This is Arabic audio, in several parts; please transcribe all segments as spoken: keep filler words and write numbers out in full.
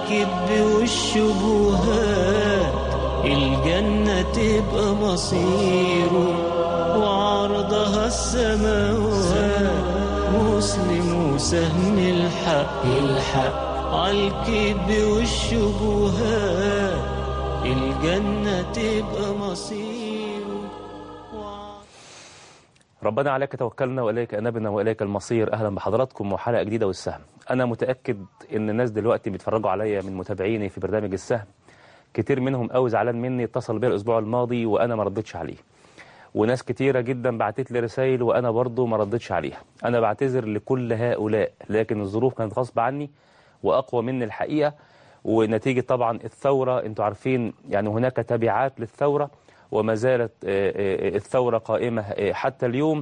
الكذب والشبهات الجنة تبقى مصيره وعرضها السماوات مسلم وسهم الحق الحق عالكذب والشبهات الجنة تبقى مصيره. ربنا عليك توكلنا وإليك أنبنا وإليك المصير. أهلا بحضراتكم وحلقة جديدة والسهم. أنا متأكد إن الناس دلوقتي بيتفرجوا عليا من متابعيني في برنامج السهم كتير منهم قوي زعلان مني، اتصل بيا الأسبوع الماضي وأنا ما ردتش عليه، وناس كتيرة جدا بعتت لي رسائل وأنا برضو ما ردتش عليها. أنا بعتذر لكل هؤلاء، لكن الظروف كانت غصب عني وأقوى مني الحقيقة، ونتيجة طبعا الثورة انتوا عارفين يعني هناك تبعات للثورة وما زالت الثورة قائمة حتى اليوم،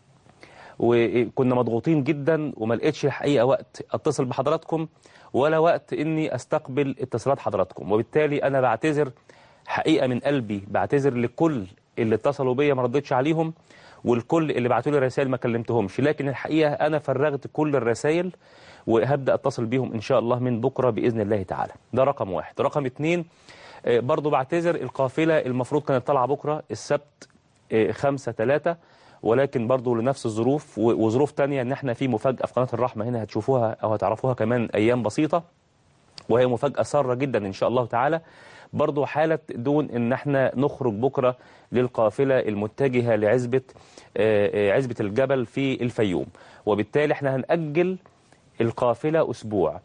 وكنا مضغوطين جدا وما لقيتش الحقيقة وقت اتصل بحضراتكم ولا وقت اني استقبل اتصالات حضراتكم، وبالتالي انا بعتذر حقيقة من قلبي، بعتذر لكل اللي اتصلوا بيا ما ردتش عليهم والكل اللي بعتوا لي رسائل ما كلمتهمش، لكن الحقيقة انا فرغت كل الرسائل وهبدأ اتصل بيهم ان شاء الله من بكرة بإذن الله تعالى. ده رقم واحد. رقم اتنين، برضو بعتذر القافلة المفروض كانت طالعة بكرة السبت خمسة ثلاثة، ولكن برضو لنفس الظروف وظروف تانية ان احنا في مفاجأة في قناة الرحمة هنا هتشوفوها او هتعرفوها كمان ايام بسيطة، وهي مفاجأة سارة جدا ان شاء الله تعالى. برضو حالة دون ان احنا نخرج بكرة للقافلة المتجهة لعزبة عزبة الجبل في الفيوم، وبالتالي احنا هنأجل القافلة اسبوع،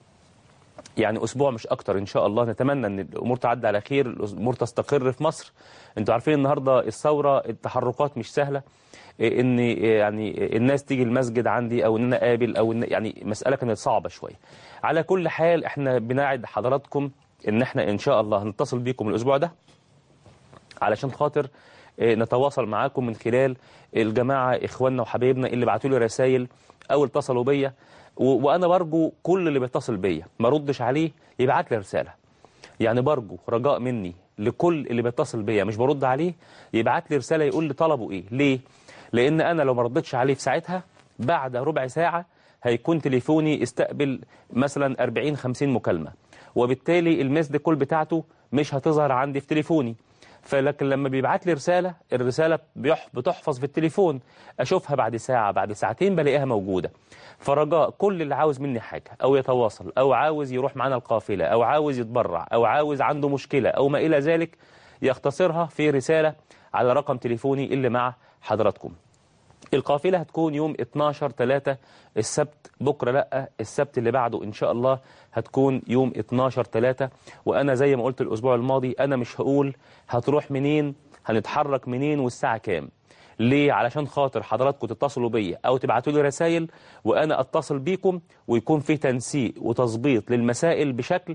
يعني اسبوع مش اكتر ان شاء الله. نتمنى ان الامور تعدي على خير، الامور تستقر في مصر. انتوا عارفين النهارده الثوره التحركات مش سهله، ان يعني الناس تيجي المسجد عندي او ان انا اقابل او إن يعني مساله كانت صعبه شويه. على كل حال احنا بنعد حضراتكم ان احنا ان شاء الله هنتصل بيكم الاسبوع ده علشان خاطر نتواصل معاكم من خلال الجماعه اخواننا وحبايبنا اللي بعتوا لي رسائل او اتصلوا بيا، وانا برجو كل اللي بيتصل بيا ما ردش عليه يبعت لي رساله، يعني برجو رجاء مني لكل اللي بيتصل بيا مش برد عليه يبعت لي رساله يقول لي طلبه ايه. ليه؟ لان انا لو ما ردتش عليه في ساعتها بعد ربع ساعه هيكون تليفوني استقبل مثلا أربعين خمسين مكالمه، وبالتالي المسد كول بتاعته مش هتظهر عندي في تليفوني. فلكن لما بيبعت لي رسالة، الرسالة بتحفظ في التليفون، أشوفها بعد ساعة بعد ساعتين بلاقيها موجودة. فرجاء كل اللي عاوز مني حاجة أو يتواصل أو عاوز يروح معنا القافلة أو عاوز يتبرع أو عاوز عنده مشكلة أو ما إلى ذلك يختصرها في رسالة على رقم تليفوني اللي مع حضراتكم. القافلة هتكون يوم اتناشر ثلاثة السبت، بكرة لأ السبت اللي بعده إن شاء الله هتكون يوم اتناشر ثلاثة. وأنا زي ما قلت الأسبوع الماضي أنا مش هقول هتروح منين هنتحرك منين والساعة كام. ليه؟ علشان خاطر حضراتكم تتصلوا بيا أو تبعتوا لي رسائل وأنا أتصل بيكم ويكون في تنسيق وتظبيط للمسائل بشكل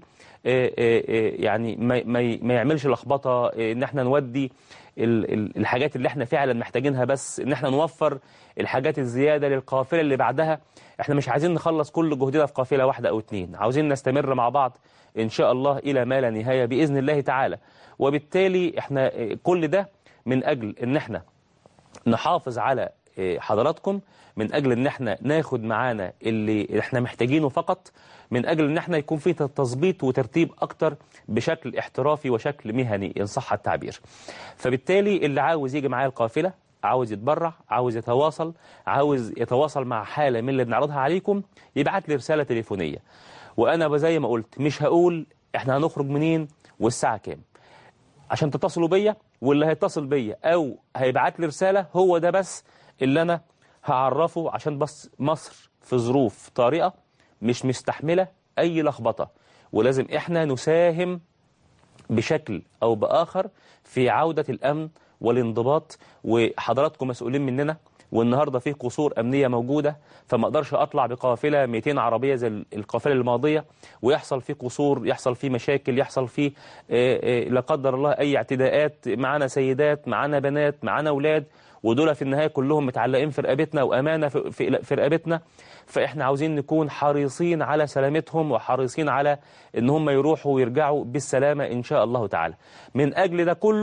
يعني ما يعملش لخبطة، إن احنا نودي الحاجات اللي احنا فعلا محتاجينها، بس ان احنا نوفر الحاجات الزيادة للقافلة اللي بعدها. احنا مش عايزين نخلص كل جهدنا في قافلة واحدة او اتنين، عاوزين نستمر مع بعض ان شاء الله الى ما لا نهاية بإذن الله تعالى. وبالتالي احنا كل ده من اجل ان احنا نحافظ على حضراتكم، من اجل ان احنا ناخد معانا اللي احنا محتاجينه فقط، من اجل ان احنا يكون في تظبيط وترتيب اكتر بشكل احترافي وشكل مهني ان صح التعبير. فبالتالي اللي عاوز يجي معايا القافلة، عاوز يتبرع، عاوز يتواصل، عاوز يتواصل مع حالة من اللي بنعرضها عليكم، يبعت لي رسالة تليفونية. وانا زي ما قلت مش هقول احنا هنخرج منين والساعة كام عشان تتصلوا بيا، واللي هيتصل بيا او هيبعت لي رسالة هو ده بس اللي انا هعرفه، عشان بس مصر في ظروف طارئة مش مستحملة اي لخبطة، ولازم احنا نساهم بشكل او باخر في عودة الامن والانضباط، وحضراتكم مسؤولين مننا. والنهاردة في قصور امنية موجودة، فما اقدرش اطلع بقافلة مئتين عربية زي القافلة الماضية ويحصل فيه قصور، يحصل فيه مشاكل، يحصل فيه لا قدر الله اي اعتداءات. معانا سيدات، معانا بنات، معانا اولاد، ودول في النهاية كلهم متعلقين في رقبتنا وامانة في, في رقبتنا. فاحنا عاوزين نكون حريصين على سلامتهم وحريصين على ان هم يروحوا ويرجعوا بالسلامة ان شاء الله تعالى. من اجل ده كله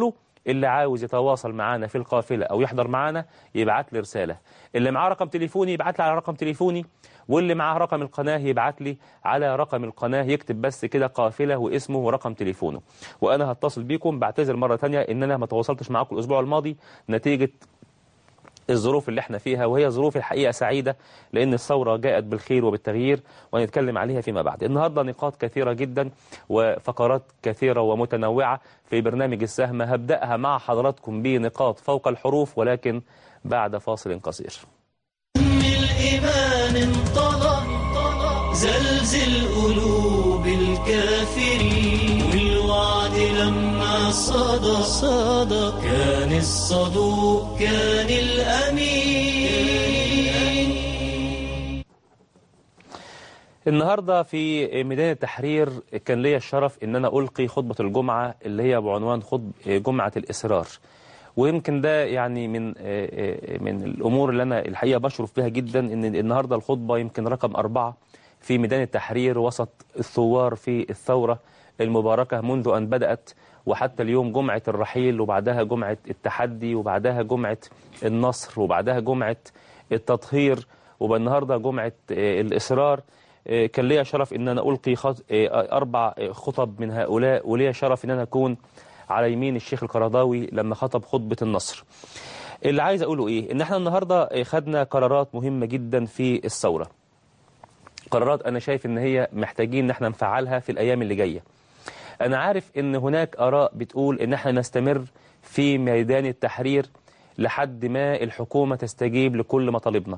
اللي عاوز يتواصل معانا في القافلة أو يحضر معانا يبعت لي رسالة، اللي معاه رقم تليفوني يبعت لي على رقم تليفوني، واللي معاه رقم القناة يبعت لي على رقم القناة، يكتب بس كده قافلة واسمه ورقم تليفونه، وأنا هتصل بيكم. بعتذر مرة تانية إن أنا ما تواصلتش معاكم الأسبوع الماضي نتيجة الظروف اللي احنا فيها، وهي ظروف الحقيقة سعيدة لأن الثورة جاءت بالخير وبالتغيير، ونتكلم عليها فيما بعد. النهاردة نقاط كثيرة جدا وفقرات كثيرة ومتنوعة في برنامج السهم، هبدأها مع حضراتكم بنقاط فوق الحروف ولكن بعد فاصل قصير. الإيمان انطلق زلزل قلوب الكافرين، والوعد لما صدى صدى كان الصدوق كان الأمين. النهاردة في ميدان التحرير كان لي الشرف ان انا ألقي خطبة الجمعة اللي هي بعنوان خطب جمعة الإصرار، ويمكن ده يعني من من الأمور اللي أنا الحقيقة بشرف بها جدا، إن النهاردة الخطبة يمكن رقم أربعة في ميدان التحرير وسط الثوار في الثورة المباركة منذ أن بدأت وحتى اليوم، جمعة الرحيل وبعدها جمعة التحدي وبعدها جمعة النصر وبعدها جمعة التطهير وبالنهاردة جمعة الإصرار. كان لي شرف إن أنا ألقي أربع خطب من هؤلاء، ولي شرف إن أنا أكون على يمين الشيخ القرضاوي لما خطب خطبة النصر. اللي عايز أقوله إيه؟ إن احنا النهاردة خدنا قرارات مهمة جدا في الثورة، قرارات أنا شايف إن هي محتاجين إن احنا نفعلها في الأيام اللي جاية. أنا عارف إن هناك آراء بتقول إن احنا نستمر في ميدان التحرير لحد ما الحكومة تستجيب لكل مطالبنا،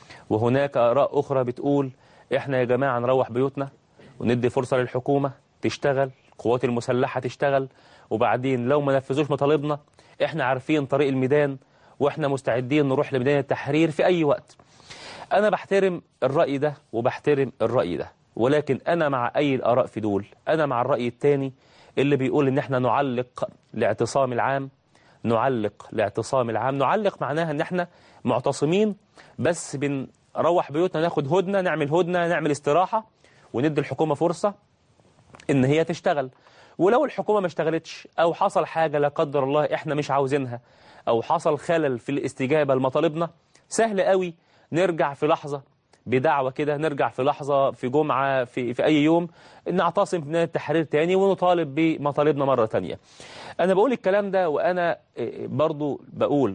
وهناك آراء أخرى بتقول احنا يا جماعة نروح بيوتنا وندي فرصة للحكومة تشتغل، القوات المسلحة تشتغل، وبعدين لو ما نفذوش مطالبنا احنا عارفين طريق الميدان واحنا مستعدين نروح لميدان التحرير في أي وقت. أنا بحترم الرأي ده وبحترم الرأي ده، ولكن أنا مع أي الآراء في دول. أنا مع الرأي الثاني اللي بيقول إن احنا نعلق لاعتصام العام، نعلق لاعتصام العام، نعلق معناها إن احنا معتصمين بس بنروح بيوتنا ناخد هدنة، نعمل هدنة، نعمل استراحة، وندي الحكومة فرصة إن هي تشتغل. ولو الحكومة ما اشتغلتش أو حصل حاجة لا قدر الله إحنا مش عاوزينها أو حصل خلل في الاستجابة لمطالبنا، سهل قوي نرجع في لحظة بدعوة كده، نرجع في لحظة في جمعة في, في أي يوم نعتصم في ميدان التحرير تاني ونطالب بمطالبنا مرة تانية. أنا بقول الكلام ده وأنا برضو بقول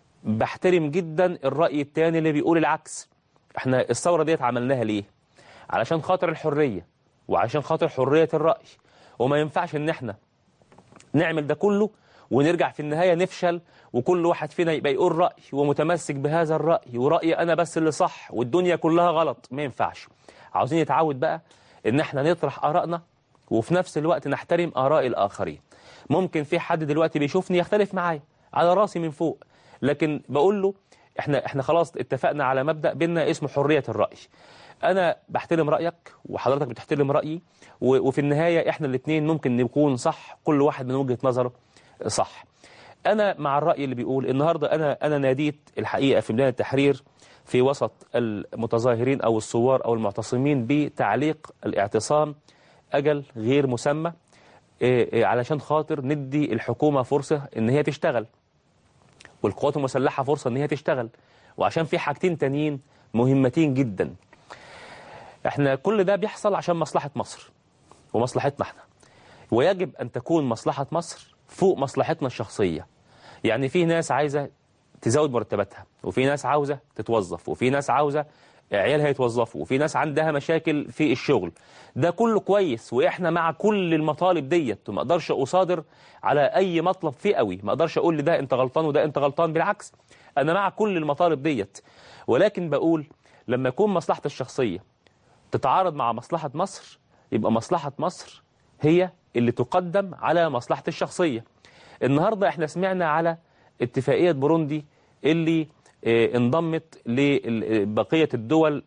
بحترم جدا الرأي التاني اللي بيقول العكس. احنا الثورة ديت عملناها ليه؟ علشان خاطر الحرية وعشان خاطر حرية الرأي، وما ينفعش ان احنا نعمل ده كله ونرجع في النهاية نفشل وكل واحد فينا يبقى يقول رأي ومتمسك بهذا الرأي ورأيي أنا بس اللي صح والدنيا كلها غلط. ما ينفعش. عاوزين نتعود بقى ان احنا نطرح آرائنا وفي نفس الوقت نحترم آراء الآخرين. ممكن في حد دلوقتي بيشوفني يختلف معايا على راسي من فوق، لكن بقول له احنا احنا خلاص اتفقنا على مبدأ بيننا اسمه حرية الرأي. أنا بحترم رأيك وحضرتك بتحترم رأيي، وفي النهاية إحنا الاثنين ممكن نكون صح، كل واحد من وجهة نظره صح. أنا مع الرأي اللي بيقول النهاردة أنا أنا ناديت الحقيقة في ميدان التحرير في وسط المتظاهرين أو الثوار أو المعتصمين بتعليق الاعتصام أجل غير مسمى علشان خاطر ندي الحكومة فرصة إن هي تشتغل والقوات المسلحة فرصة إن هي تشتغل، وعشان في حاجتين تانيين مهمتين جدا. احنا كل ده بيحصل عشان مصلحة مصر ومصلحتنا احنا، ويجب أن تكون مصلحة مصر فوق مصلحتنا الشخصية. يعني في ناس عايزة تزود مرتباتها، وفي ناس عاوزة تتوظف، وفي ناس عاوزة عيالها يتوظفوا، وفي ناس عندها مشاكل في الشغل. ده كله كويس وإحنا مع كل المطالب ديت، وما أقدرش أصادر على أي مطلب فئوي، ما أقدرش أقول لده أنت غلطان وده أنت غلطان، بالعكس أنا مع كل المطالب ديت. ولكن بقول لما يكون مصلحتي الشخصية تتعارض مع مصلحة مصر، يبقى مصلحة مصر هي اللي تقدم على مصلحة الشخصية. النهاردة احنا سمعنا على اتفاقية بوروندي اللي انضمت لبقية الدول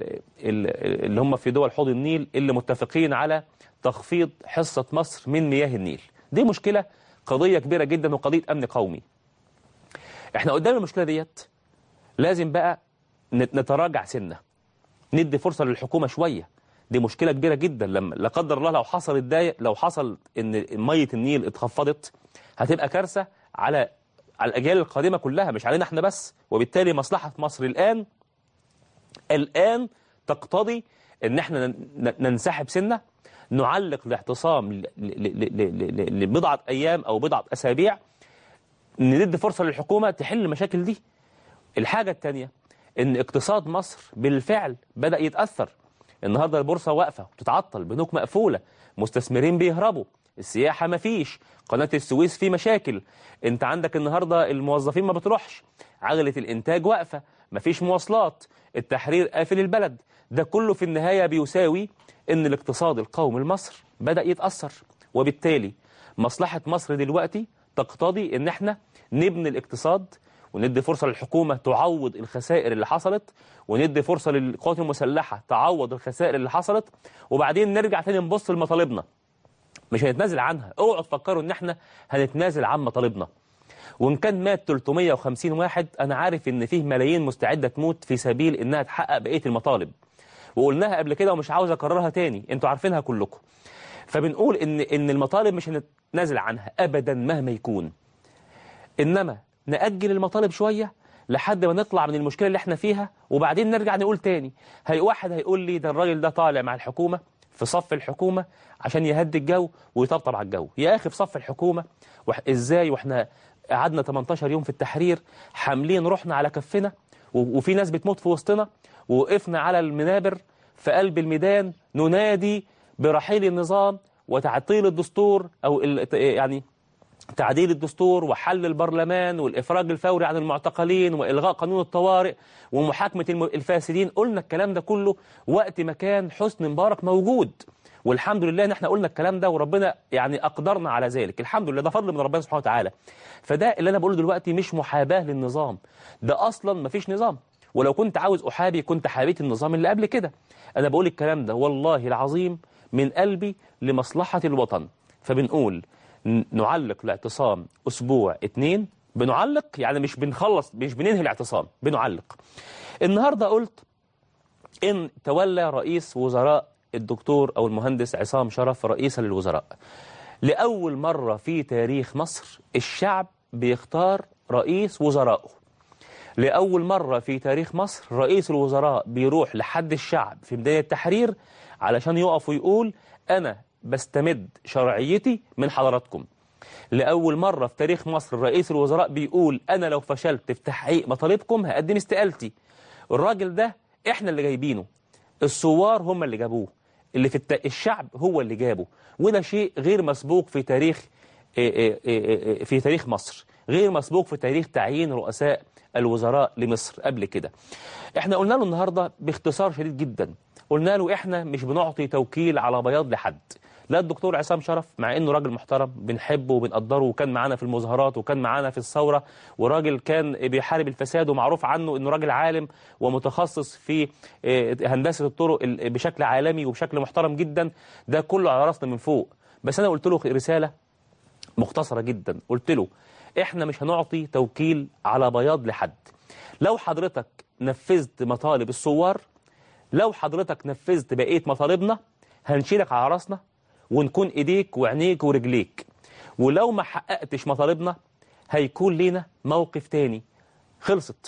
اللي هم في دول حوض النيل اللي متفقين على تخفيض حصة مصر من مياه النيل. دي مشكلة، قضية كبيرة جدا وقضية أمن قومي. احنا قدام المشكلة ديت لازم بقى نتراجع سنة، ندي فرصة للحكومة شوية. دي مشكلة كبيرة جدا، لما لا قدر الله لو حصل الدايق لو حصل ان مية النيل اتخفضت هتبقى كارثة على على الأجيال القادمة كلها، مش علينا احنا بس. وبالتالي مصلحة مصر الآن الآن تقتضي ان احنا ننسحب سنة، نعلق الاعتصام لبضعة أيام أو بضعة أسابيع، ندي فرصة للحكومة تحل المشاكل دي. الحاجة الثانية ان اقتصاد مصر بالفعل بدأ يتأثر. النهاردة البورصة واقفة وتتعطل، بنوك مقفولة، مستثمرين بيهربوا، السياحة مفيش، قناة السويس في مشاكل، انت عندك النهاردة الموظفين ما بتروحش، عجلة الانتاج واقفة، مفيش مواصلات، التحرير قافل البلد. ده كله في النهاية بيساوي ان الاقتصاد القومي لمصر بدأ يتأثر. وبالتالي مصلحة مصر دلوقتي تقتضي ان احنا نبني الاقتصاد، وندي فرصة للحكومة تعوض الخسائر اللي حصلت، وندي فرصة للقوات المسلحة تعوض الخسائر اللي حصلت، وبعدين نرجع تاني نبص لمطالبنا. مش هنتنازل عنها، اوعوا تفكروا ان احنا هنتنازل عن مطالبنا. وان كان مات ثلاثمائة وخمسين واحد، انا عارف ان فيه ملايين مستعدة تموت في سبيل انها تحقق بقية المطالب، وقلناها قبل كده ومش عاوز اكررها تاني، انتوا عارفينها كلكم. فبنقول ان ان المطالب مش هنتنازل عنها ابدا مهما يكون، انما نأجل المطالب شوية لحد ما نطلع من المشكلة اللي احنا فيها، وبعدين نرجع نقول تاني. هي واحد هيقول لي ده الراجل ده طالع مع الحكومة في صف الحكومة عشان يهدي الجو ويطبطب على الجو. يا أخي في صف الحكومة وح... إزاي وإحنا قعدنا ثمانية عشر يوم في التحرير حاملين روحنا على كفنا، و... وفي ناس بتموت في وسطنا، ووقفنا على المنابر في قلب الميدان ننادي برحيل النظام وتعطيل الدستور، أو ال... يعني تعديل الدستور وحل البرلمان والإفراج الفوري عن المعتقلين وإلغاء قانون الطوارئ ومحاكمة الفاسدين. قلنا الكلام ده كله وقت ما كان حسني مبارك موجود، والحمد لله ان احنا قلنا الكلام ده وربنا يعني أقدرنا على ذلك، الحمد لله، ده فضل من ربنا سبحانه وتعالى. فده اللي أنا بقوله دلوقتي مش محاباة للنظام، ده أصلا مفيش نظام، ولو كنت عاوز أحابي كنت حابيت النظام اللي قبل كده. أنا بقول الكلام ده والله العظيم من قلبي لمصلحة الوطن. فبنقول نعلق الاعتصام أسبوع اتنين، بنعلق يعني مش بنخلص، مش بننهي الاعتصام، بنعلق. النهاردة قلت إن تولى رئيس وزراء الدكتور أو المهندس عصام شرف رئيسا للوزراء. لأول مرة في تاريخ مصر الشعب بيختار رئيس وزرائه. لأول مرة في تاريخ مصر رئيس الوزراء بيروح لحد الشعب في بداية التحرير علشان يقف ويقول أنا بستمد شرعيتي من حضراتكم. لأول مرة في تاريخ مصر رئيس الوزراء بيقول أنا لو فشلت في تحقيق مطالبكم هقدم استقالتي. الراجل ده إحنا اللي جايبينه، الثوار هم اللي جابوه، اللي في الت... الشعب هو اللي جابه، وده شيء غير مسبوق في تاريخ في تاريخ مصر، غير مسبوق في تاريخ تعيين رؤساء الوزراء لمصر قبل كده. إحنا قلنا له النهاردة باختصار شديد جدا، قلنا له إحنا مش بنعطي توكيل على بياض لحد. لا الدكتور عصام شرف مع إنه راجل محترم بنحبه وبنقدره وكان معانا في المظاهرات وكان معانا في الثورة، وراجل كان بيحارب الفساد ومعروف عنه إنه راجل عالم ومتخصص في هندسة الطرق بشكل عالمي وبشكل محترم جدا، ده كله على راسنا من فوق. بس أنا قلت له رسالة مختصرة جدا، قلت له إحنا مش هنعطي توكيل على بياض لحد. لو حضرتك نفذت مطالب الثوار، لو حضرتك نفذت بقية مطالبنا، هنشيلك على راسنا ونكون ايديك وعينيك ورجليك. ولو ما حققتش مطالبنا هيكون لنا موقف تاني. خلصت.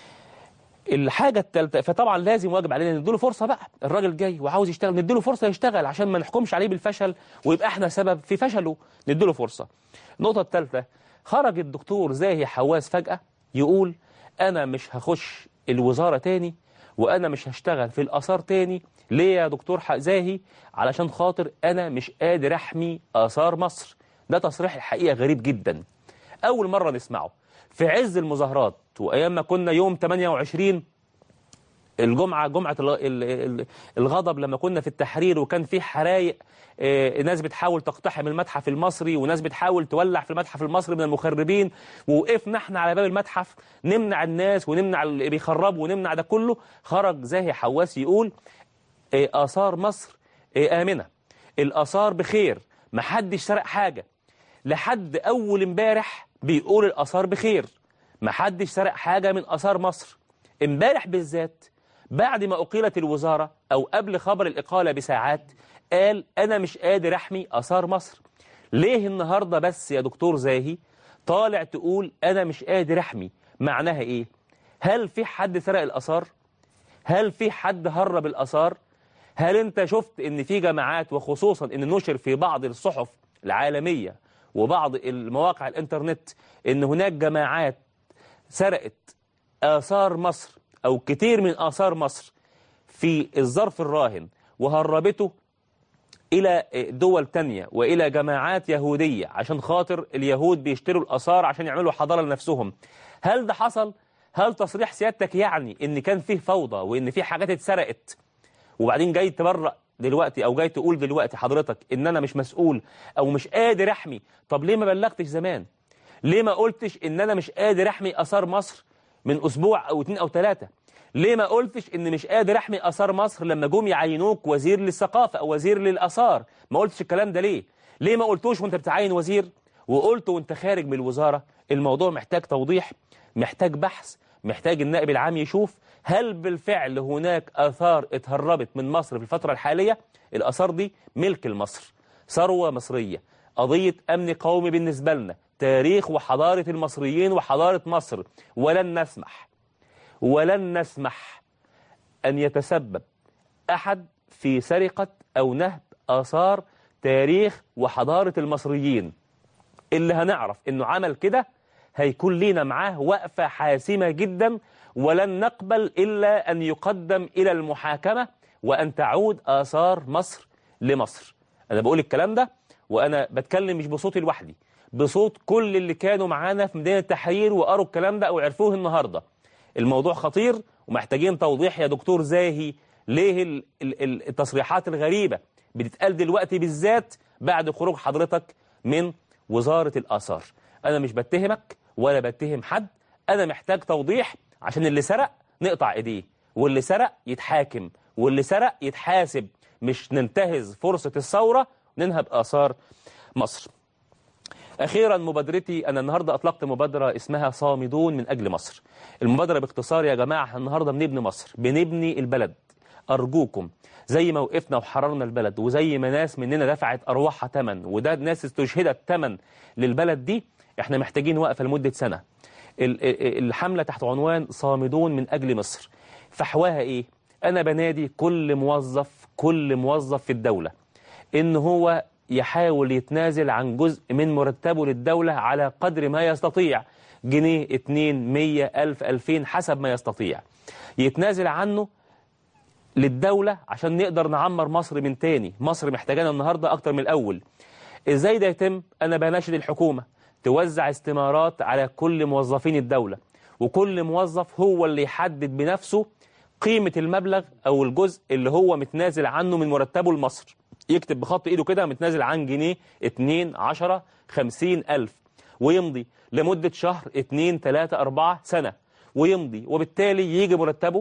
الحاجة الثالثة، فطبعا لازم واجب علينا نديله فرصة بقى، الراجل جاي وعاوز يشتغل نديله فرصة يشتغل عشان ما نحكمش عليه بالفشل ويبقى احنا سبب في فشله، نديله فرصة. النقطة الثالثة، خرج الدكتور زاهي حواس فجأة يقول انا مش هخش الوزارة تاني وانا مش هشتغل في الآثار تاني. ليه يا دكتور زاهي؟ علشان خاطر أنا مش قادر أحمي آثار مصر. ده تصريح الحقيقة غريب جدا، أول مرة نسمعه في عز المظاهرات، وأيام ما كنا يوم ثمانية وعشرين الجمعة، جمعة الغضب، لما كنا في التحرير وكان في حرايق، ناس بتحاول تقتحم المتحف المصري وناس بتحاول تولع في المتحف المصري من المخربين، ووقفنا احنا على باب المتحف نمنع الناس ونمنع اللي بيخربوا ونمنع ده كله. خرج زاهي حواس يقول آثار مصر آمنة، الآثار بخير، محدش سرق حاجة. لحد أول امبارح بيقول الآثار بخير، محدش سرق حاجة من آثار مصر. امبارح بالذات بعد ما أقيلت الوزارة أو قبل خبر الإقالة بساعات قال أنا مش قادر أحمي آثار مصر. ليه النهاردة بس يا دكتور زاهي طالع تقول أنا مش قادر أحمي. معناها إيه؟ هل في حد سرق الآثار؟ هل في حد هرب الآثار؟ هل أنت شفت إن في جماعات، وخصوصا إن نشر في بعض الصحف العالمية وبعض المواقع الإنترنت إن هناك جماعات سرقت آثار مصر أو كتير من آثار مصر في الظرف الراهن وهربته إلى دول تانية وإلى جماعات يهودية عشان خاطر اليهود بيشتروا الآثار عشان يعملوا حضارة لنفسهم؟ هل ده حصل؟ هل تصريح سيادتك يعني إن كان فيه فوضى وإن فيه حاجات اتسرقت وبعدين جاي تبرأ دلوقتي أو جاي تقول دلوقتي حضرتك إن أنا مش مسؤول أو مش قادر أحمي؟ طب ليه ما بلغتش زمان؟ ليه ما قلتش إن أنا مش قادر أحمي آثار مصر من أسبوع أو اتنين أو تلاتة؟ ليه ما قلتش إن مش قادر أحمي آثار مصر لما جم يعينوك وزير للثقافة أو وزير للآثار؟ ما قلتش الكلام ده ليه؟ ليه ما قلتوش وأنت بتعين وزير وقلته وأنت خارج من الوزارة؟ الموضوع محتاج توضيح، محتاج بحث، محتاج النائب العام يشوف هل بالفعل هناك آثار اتهربت من مصر في الفترة الحالية. الآثار دي ملك لمصر، ثروة مصرية، قضية أمن قومي بالنسبة لنا، تاريخ وحضارة المصريين وحضارة مصر. ولن نسمح ولن نسمح أن يتسبب أحد في سرقة أو نهب آثار تاريخ وحضارة المصريين. اللي هنعرف إنه عمل كده هيكون لينا معاه وقفة حاسمة جدا، ولن نقبل إلا أن يقدم إلى المحاكمة وأن تعود آثار مصر لمصر. أنا بقول الكلام ده وأنا بتكلم مش بصوتي لوحدي، بصوت كل اللي كانوا معانا في ميدان التحرير وقروا الكلام ده أو عرفوه النهاردة. الموضوع خطير ومحتاجين توضيح يا دكتور زاهي. ليه التصريحات الغريبة بتتقال دلوقتي بالذات بعد خروج حضرتك من وزارة الآثار؟ أنا مش بتهمك ولا بتهم حد، أنا محتاج توضيح عشان اللي سرق نقطع إيديه، واللي سرق يتحاكم، واللي سرق يتحاسب، مش ننتهز فرصة الثورة ننهب آثار مصر. أخيرا مبادرتي، أنا النهاردة أطلقت مبادرة اسمها صامدون من أجل مصر. المبادرة باختصار يا جماعة النهاردة بنبني مصر، بنبني البلد. أرجوكم زي ما وقفنا وحررنا البلد وزي ما ناس مننا دفعت أرواحها تمن وده ناس استشهدت تمن للبلد دي، احنا محتاجين وقفة لمدة سنة. الحملة تحت عنوان صامدون من أجل مصر. فحواها إيه؟ أنا بنادي كل موظف كل موظف في الدولة إن هو يحاول يتنازل عن جزء من مرتبه للدولة على قدر ما يستطيع، جنيه، اتنين، مية، ألف، ألفين، حسب ما يستطيع، يتنازل عنه للدولة عشان نقدر نعمر مصر من تاني. مصر محتاجانا النهاردة أكتر من الأول. إزاي ده يتم؟ أنا بناشد الحكومة توزع استمارات على كل موظفين الدولة، وكل موظف هو اللي يحدد بنفسه قيمة المبلغ أو الجزء اللي هو متنازل عنه من مرتبه لمصر. يكتب بخط إيده كده متنازل عن جنيه، اتنين، عشرة، خمسين ألف، ويمضي لمدة شهر، اتنين، تلاتة، أربعة، سنة، ويمضي، وبالتالي يجي مرتبه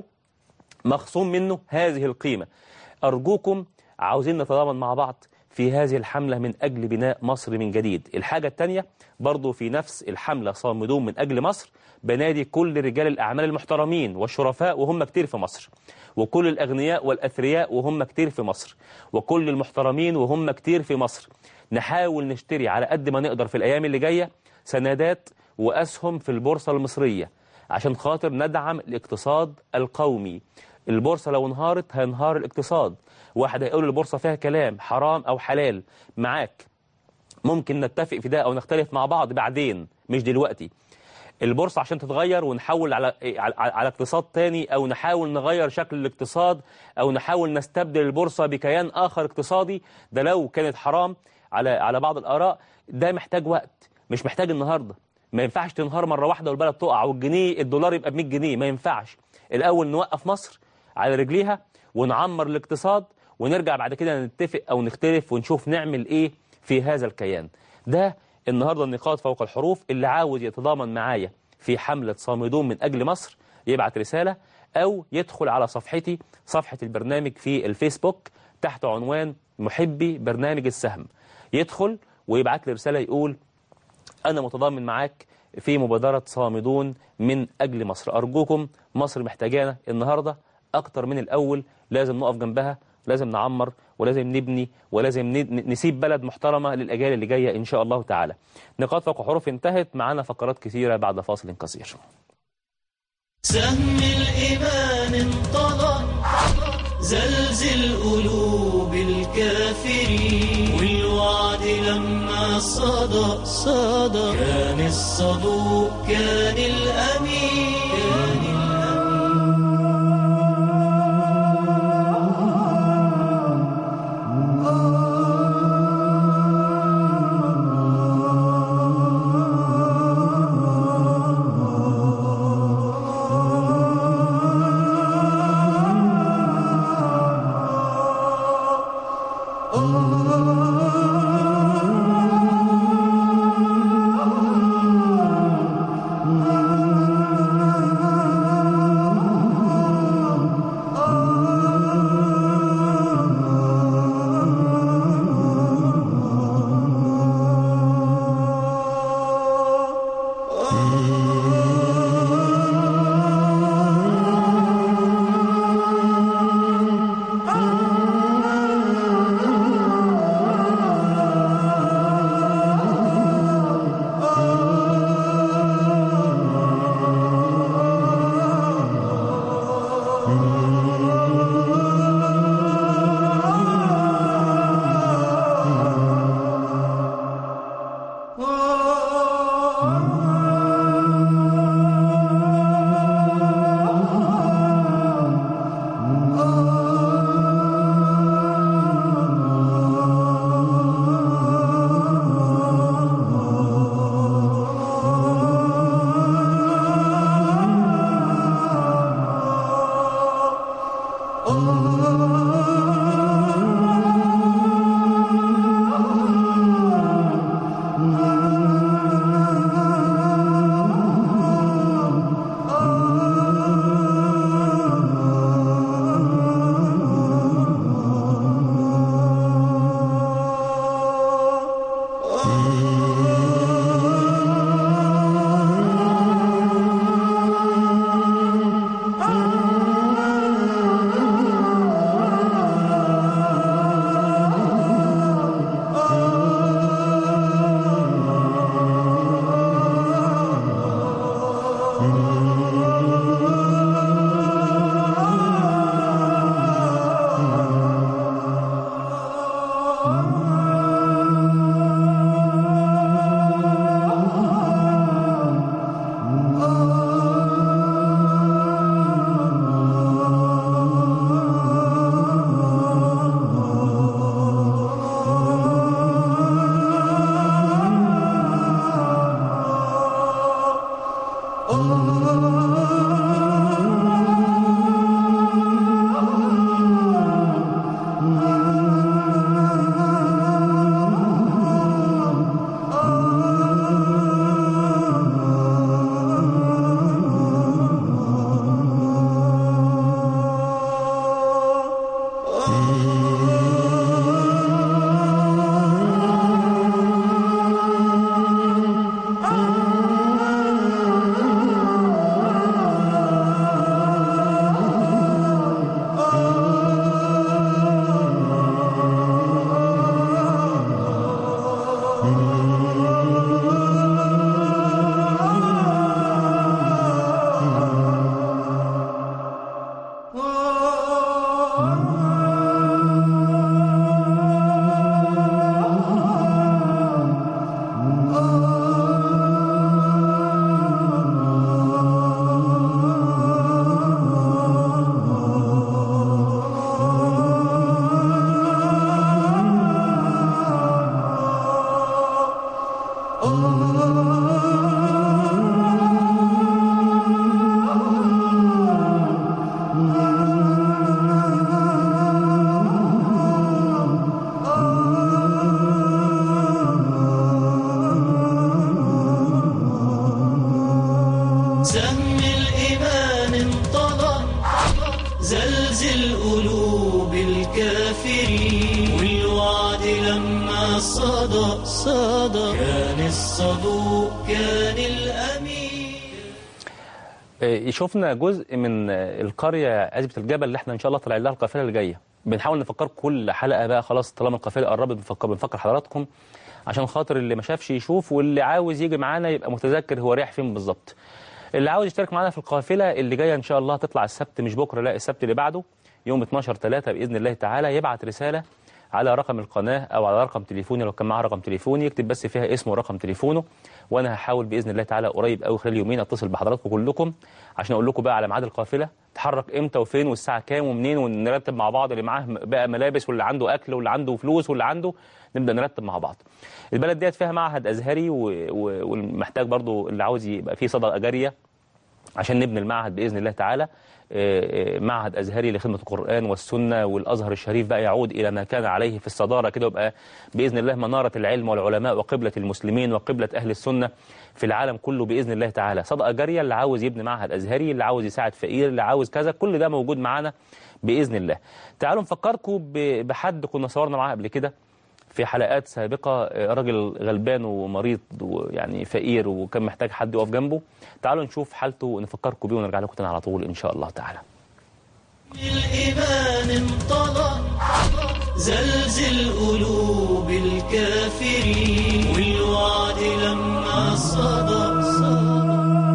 مخصوم منه هذه القيمة. أرجوكم عاوزين نتضامن مع بعض في هذه الحملة من أجل بناء مصر من جديد. الحاجة التانية برضو في نفس الحملة صامدون من أجل مصر، بنادي كل رجال الأعمال المحترمين والشرفاء وهم كتير في مصر، وكل الأغنياء والأثرياء وهم كتير في مصر، وكل المحترمين وهم كتير في مصر، نحاول نشتري على قد ما نقدر في الأيام اللي جاية سندات وأسهم في البورصة المصرية عشان خاطر ندعم الاقتصاد القومي. البورصة لو انهارت هينهار الاقتصاد. واحد هيقول البورصة فيها كلام حرام أو حلال، معاك، ممكن نتفق في ده أو نختلف مع بعض بعدين مش دلوقتي. البورصة عشان تتغير ونحول على على, على اقتصاد تاني أو نحاول نغير شكل الاقتصاد أو نحاول نستبدل البورصة بكيان آخر اقتصادي، ده لو كانت حرام على على بعض الآراء ده محتاج وقت، مش محتاج النهاردة. ما ينفعش تنهار مرة واحدة والبلد تقع والجنيه الدولار يبقى ب مية جنيه، ما ينفعش. الأول نوقف مصر على رجليها ونعمر الاقتصاد ونرجع بعد كده نتفق أو نختلف ونشوف نعمل إيه في هذا الكيان. ده النهاردة النقاط فوق الحروف. اللي عاوز يتضامن معايا في حملة صامدون من أجل مصر يبعت رسالة أو يدخل على صفحتي، صفحة البرنامج في الفيسبوك تحت عنوان محبي برنامج السهم، يدخل ويبعت لي رسالة يقول أنا متضامن معاك في مبادرة صامدون من أجل مصر. أرجوكم مصر محتاجانا النهاردة أكتر من الأول، لازم نقف جنبها لازم نعمر ولازم نبني ولازم نسيب بلد محترمة للأجيال اللي جاية إن شاء الله تعالى. نقاط فوق حروف انتهت، معانا فقرات كثيرة بعد فاصل قصير. سهم الإيمان انطلق زلزل قلوب الكافرين، والوعد لما صدق صدق كان الصدوق كان الأمين كان صدق صدق كان الصدوق كان الأمين. شفنا جزء من القرية عزبة الجبل اللي احنا ان شاء الله طالعين لها القافلة اللي جاية. بنحاول نفكر كل حلقة بقى، خلاص طالما القافلة قربت بنفكر بنفكر حضراتكم عشان خاطر اللي ما شافش يشوف، واللي عاوز يجي معانا يبقى متذكر هو رايح فين بالظبط. اللي عاوز يشترك معانا في القافلة اللي جاية إن شاء الله هتطلع السبت، مش بكرة، لا السبت اللي بعده يوم اتناشر تلاتة بإذن الله تعالى، يبعت رسالة على رقم القناة أو على رقم تليفوني لو كان معاه رقم تليفوني، يكتب بس فيها اسمه ورقم تليفونه، وأنا هحاول بإذن الله تعالى قريب أوي خلال يومين أتصل بحضراتكم كلكم عشان أقول لكم بقى على ميعاد القافلة تتحرك إمتى وفين والساعة كام ومنين، ونرتب مع بعض اللي معاه بقى ملابس واللي عنده أكل واللي عنده فلوس واللي عنده، نبدأ نرتب مع بعض. البلد ديت فيها معهد أزهري ومحتاج برضو اللي عاوز يبقى فيه صدقة جارية عشان نبني المعهد بإذن الله تعالى، معهد أزهري لخدمة القرآن والسنة، والأزهر الشريف بقى يعود إلى ما كان عليه في الصدارة كده، ويبقى بإذن الله منارة العلم والعلماء وقبلة المسلمين وقبلة أهل السنة في العالم كله بإذن الله تعالى. صدقة جارية، اللي عاوز يبني معهد أزهري، اللي عاوز يساعد فقير، اللي عاوز كذا، كل ده موجود معانا بإذن الله. تعالوا نفكركم بحد كنا صورنا معاه قبل كده في حلقات سابقة، راجل غلبان ومريض ويعني فقير وكان محتاج حد يقف جنبه. تعالوا نشوف حالته ونفكركم بيه ونرجع لكم تاني على طول إن شاء الله تعالى. الإيمان انطلق زلزل قلوب الكافرين، والوعد لما صدق صدق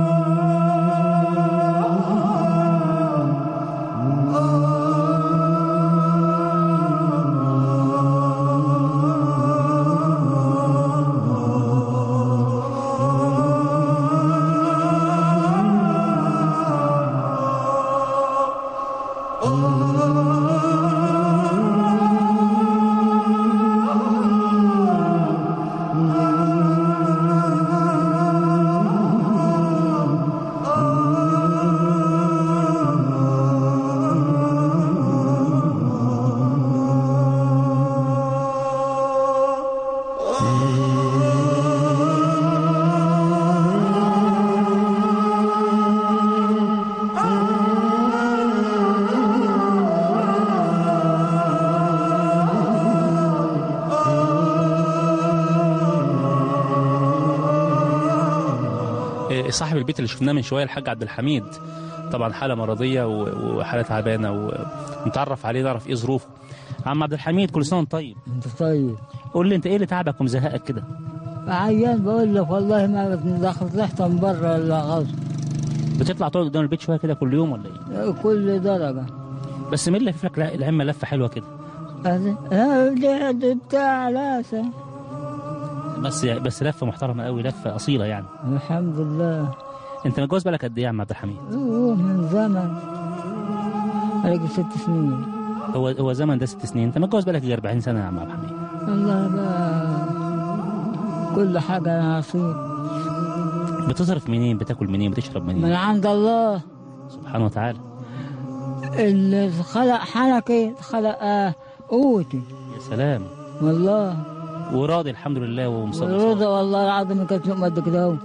صاحب البيت اللي شفناه من شويه الحاج عبد الحميد، طبعا حاله مرضيه وحاله تعبانه، ونتعرف عليه نعرف ايه ظروفه. عم عبد الحميد كل سنه وانت طيب. انت طيب. قول لي انت ايه اللي تعبك ومزهقك كده؟ عيان بقول لك والله ما دخلت ريحه من بره الا غصب. بتطلع تقعد قدام البيت شويه كده كل يوم ولا ايه؟ كل درجه. بس مين اللي لف لك العمه لفه حلوه كده؟ اه دي بتاع لاسه. بس بس لفه محترمه قوي، لفه اصيله يعني. الحمد لله. انت متجوز بالك قد ايه يا عم عبد الحميد؟ اوه من زمن، عليك ست سنين. هو هو زمن ده ست سنين، انت متجوز بالك يجي أربعين سنه يا عم عبد الحميد. الله بقى كل حاجه نصيب. بتصرف منين؟ بتاكل منين؟ بتشرب منين؟ من عند الله سبحانه وتعالى. اللي خلق حنكي خلق آه قوتي. يا سلام والله. وراضي الحمد لله ومصدق. راضي والله العظيم، كانت لقمه قد كده اهو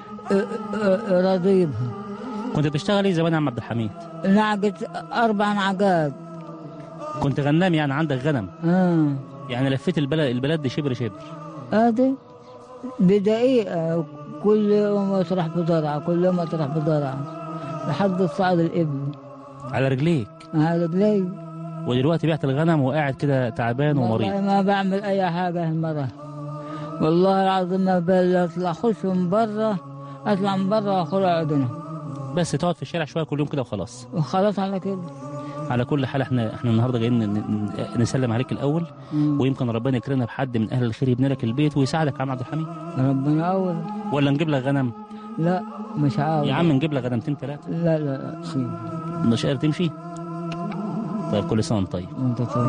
راضي بها. كنت بتشتغل ايه زمان يا عم عبد الحميد؟ نعجة اربع نعجات. كنت غنام يعني، عندك غنم؟ اه يعني لفيت البلد البلد دي شبر شبر. ادي بدقيقه كل يوم اطرح بضرعه، كل يوم اطرح بضرعه لحد صعد الابل. على رجليك؟ على رجلي. ودلوقتي بعت الغنم وقاعد كده تعبان ومريض؟ والله ما بعمل اي حاجه المره، والله العظيم ما بطلع اخش من بره، اطلع من بره واخرج عندنا. بس تقعد في الشارع شويه كل يوم كده وخلاص؟ وخلاص على كده. على كل حال احنا احنا النهارده جايين نسلم عليك الاول، مم. ويمكن ربنا يكرمنا بحد من اهل الخير يبني لك البيت ويساعدك يا عم عبد الحميد. ربنا اول. ولا نجيب لك غنم؟ لا مش عاوز. يا عم نجيب لك غنمتين ثلاثه. لا لا لا شيء. مش قادر تمشي؟ طيب كل سنه وانت طيب. وانت طيب.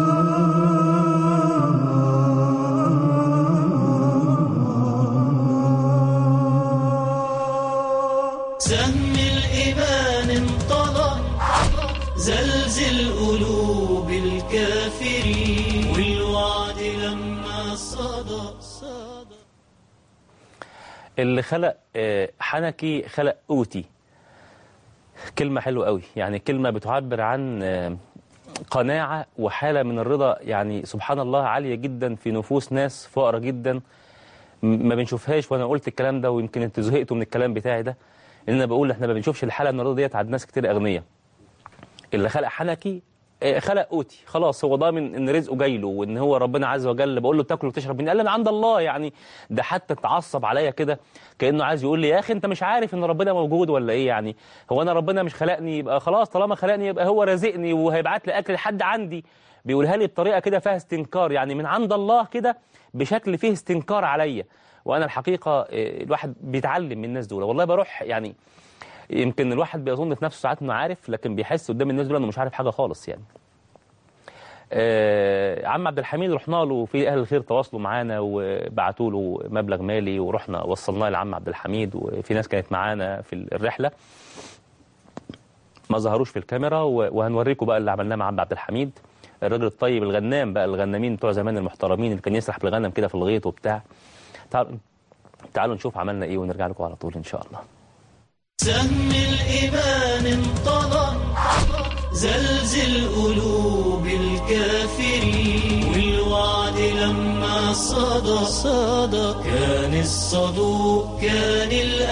سهم الإيمان انطلق زلزل قلوب الكافرين، والوعد لما صدق صدق. اللي خلق حنكي خلق قوتي. كلمة حلوة قوي، يعني كلمة بتعبر عن قناعة وحالة من الرضا، يعني سبحان الله عالية جدا في نفوس ناس فقراء جدا ما بنشوفهاش. وانا قلت الكلام ده ويمكن انتوا زهقتوا من الكلام بتاعي ده، ان انا بقول احنا ما بنشوفش الحالة من الرضا ديت عند ناس كتير اغنياء. اللي خلق حنكي خلق قوتي، خلاص هو ضامن ان رزقه جاي له وان هو ربنا عز وجل. بقول له تاكل وتشرب منين؟ قال لي من عند الله. يعني ده حتى اتعصب عليا كده كانه عايز يقول لي يا اخي انت مش عارف ان ربنا موجود ولا ايه؟ يعني هو انا ربنا مش خلقني يبقى خلاص طالما خلقني يبقى هو رازقني وهيبعت لي اكل لحد عندي؟ بيقولها لي بطريقه كده فيها استنكار، يعني من عند الله كده بشكل فيه استنكار عليا. وانا الحقيقه الواحد بيتعلم من الناس دول والله. بروح يعني يمكن الواحد بيظن في نفسه ساعات انه عارف، لكن بيحس قدام الناس دول انه مش عارف حاجه خالص يعني. آه عم عبد الحميد رحنا له في اهل الخير تواصلوا معانا وبعتوا له مبلغ مالي ورحنا وصلناه لعم عبد الحميد، وفي ناس كانت معانا في الرحله ما ظهروش في الكاميرا، وهنوريكم بقى اللي عملناه مع عم عبد الحميد الراجل الطيب الغنام بقى، الغنامين بتوع زمان المحترمين اللي كان يسرح بالغنم كده في الغيط وبتاع. تعالوا تعالوا نشوف عملنا ايه ونرجع لكم على طول ان شاء الله. سهم الإيمان انطلق زلزل قلوب الكافرين، والوعد لما صدى صدى كان الصدوق كان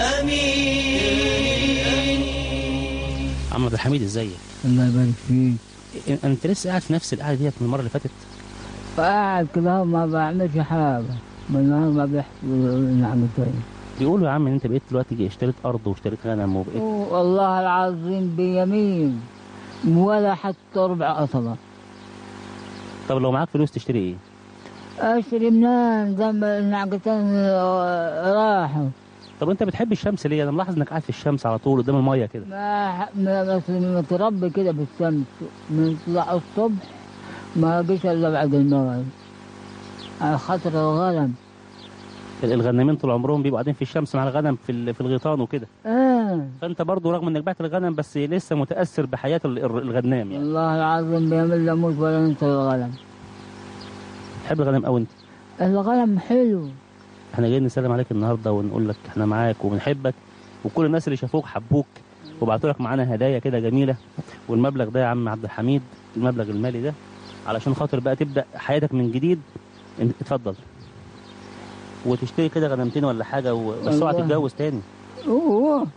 الأمين. عم عبد الحميد ازيك؟ الله يبارك فيك. انت لسه قاعد في نفس القعده ديت من المره اللي فاتت؟ قاعد كده ما بعملش حاجة، بالنهار ما بيحصل نعمل تاني. بيقولوا يا عم ان انت بقيت دلوقتي اشتريت ارض واشتريت غنم وبقيت. والله العظيم بيمين ولا حتى ربع قصبة. طب لو معاك فلوس تشتري ايه؟ اشتري منين؟ زي ما النعقتين راحوا. طب انت بتحب الشمس ليه؟ انا ملاحظ انك قاعد في الشمس على طول قدام الميه كده. ما ما بس متربي كده بالشمس، نطلع الصبح ما جيش الا بعد المغرب على خاطر الغنم. الغنامين طول عمرهم بيبقوا قاعدين في الشمس مع الغنم في في الغيطان وكده. اه فانت برضو رغم انك بعت الغنم بس لسه متاثر بحياه الغنام يعني. والله العظيم بيعمل لموت ولا ننسى الغنم. تحب الغنم قوي انت؟ الغنم حلو. احنا جايين نسلم عليك النهارده ونقول لك احنا معاك وبنحبك، وكل الناس اللي شافوك حبوك وبعتوا لك معانا هدايا كده جميله. والمبلغ ده يا عم عبد الحميد، المبلغ المالي ده علشان خاطر بقى تبدا حياتك من جديد. اتفضل وتشتري كده غنمتين ولا حاجه بس اوعى تتجوز تاني. اوه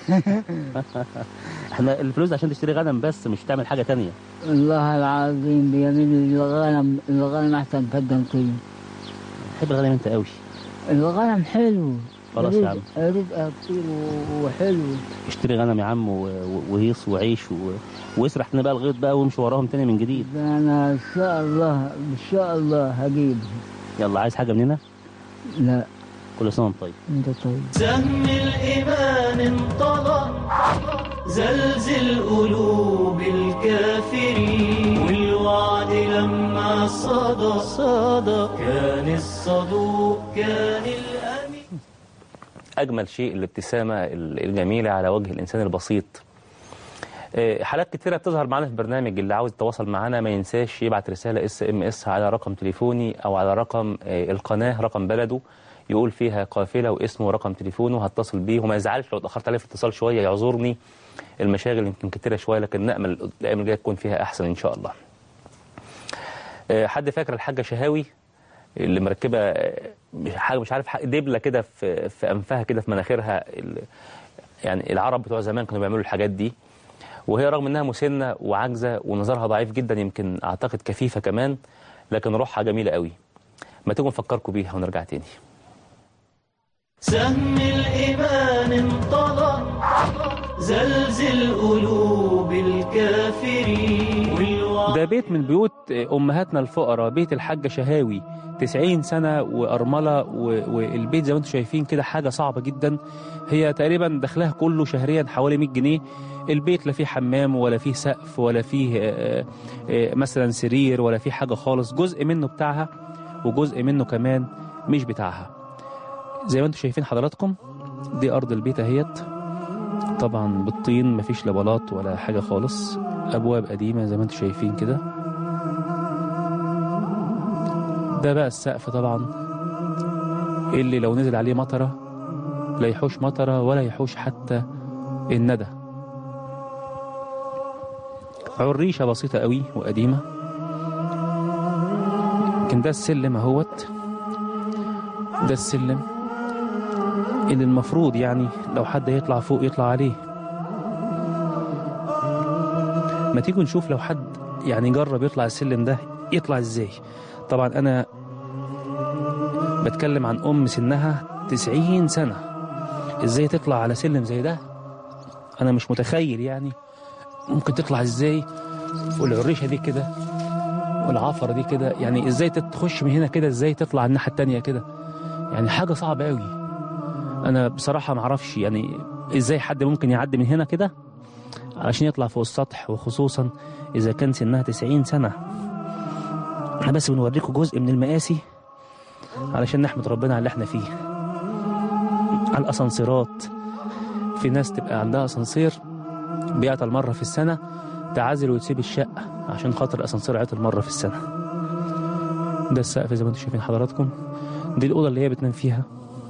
احنا الفلوس عشان تشتري غنم بس مش تعمل حاجه تانية. والله العظيم بيمين الغنم، الغنم احسن فدان طين. تحب الغنم انت قوي. الغنم حلو. خلاص يا عم رزقها كتير وحلو. اشتري غنم يا عم وهيص وعيش و... واسرح لنا بقى الغيط بقى وامشي وراهم تاني من جديد. انا ان شاء الله ان شاء الله هجيب. يلا عايز حاجه مننا؟ لا كل سنه وانت طيب. انت طيب. سهم الإيمان انطلق زلزل قلوب الكافرين، والوعد لما صدى صدى كان الصدوق كان الأمين. أجمل شيء الابتسامة الجميلة على وجه الإنسان البسيط. حالات كتيرة بتظهر معنا في البرنامج. اللي عاوز يتواصل معنا ما ينساش يبعت رسالة اس ام اس على رقم تليفوني أو على رقم القناة، رقم بلده، يقول فيها قافلة واسمه ورقم تليفونه، هتصل بيه وما يزعلش لو اتأخرت عليه في الاتصال شوية، يعذرني المشاغل يمكن كتيرة شوية، لكن نأمل الأيام الجاية تكون فيها أحسن إن شاء الله. حد فاكر الحاجة شهاوي اللي مركبة حاجة مش عارف دبلة كده في في أنفها كده في مناخيرها؟ يعني العرب بتوع زمان كانوا بيعملوا الحاجات دي، وهي رغم انها مسنة وعاجزة ونظرها ضعيف جدا، يمكن اعتقد كفيفة كمان، لكن روحها جميلة قوي. ما تيجوا نفكركم بيها ونرجع تاني. سهم الإيمان انطلق زلزل قلوب الكافرين، ده بيت من بيوت أمهاتنا الفقراء، بيت الحاجة شهاوي، تسعين سنة وأرملة، والبيت زي ما انتم شايفين كده حاجة صعبة جدا. هي تقريبا دخلها كله شهريا حوالي مية جنيه. البيت لا فيه حمام ولا فيه سقف ولا فيه مثلا سرير ولا فيه حاجة خالص. جزء منه بتاعها وجزء منه كمان مش بتاعها. زي ما انتم شايفين حضراتكم دي أرض البيت اهيت، طبعا بالطين، مفيش لا بلاط ولا حاجة خالص، أبواب قديمة زي ما انتم شايفين كده. ده بقى السقف طبعا اللي لو نزل عليه مطرة لا يحوش مطرة ولا يحوش حتى الندى. عريشة بسيطة قوي وقديمة. لكن ده السلم اهوت، ده السلم اللي المفروض يعني لو حد يطلع فوق يطلع عليه. ما تيجوا نشوف لو حد يعني جرب يطلع السلم ده يطلع ازاي. طبعا انا بتكلم عن ام سنها تسعين سنة، ازاي تطلع على سلم زي ده؟ انا مش متخيل يعني ممكن تطلع ازاي، والعريشة دي كده والعفرة دي كده، يعني ازاي تخش من هنا كده، ازاي تطلع الناحية التانية كده؟ يعني حاجة صعبة قوي. انا بصراحة معرفش يعني ازاي حد ممكن يعدي من هنا كده علشان يطلع فوق السطح، وخصوصا اذا كان سنها تسعين سنة. احنا بس بنوريكم جزء من المقاسي علشان نحمد ربنا على اللي احنا فيه. على الاسانسيرات، في ناس تبقى عندها اسانسير بيعطل مرة في السنة، تعزل وتسيب الشقة عشان خاطر الاسانسير عطل مرة في السنة. ده السقف زي ما انتم شايفين حضراتكم، دي الأوضة اللي هي بتنام فيها.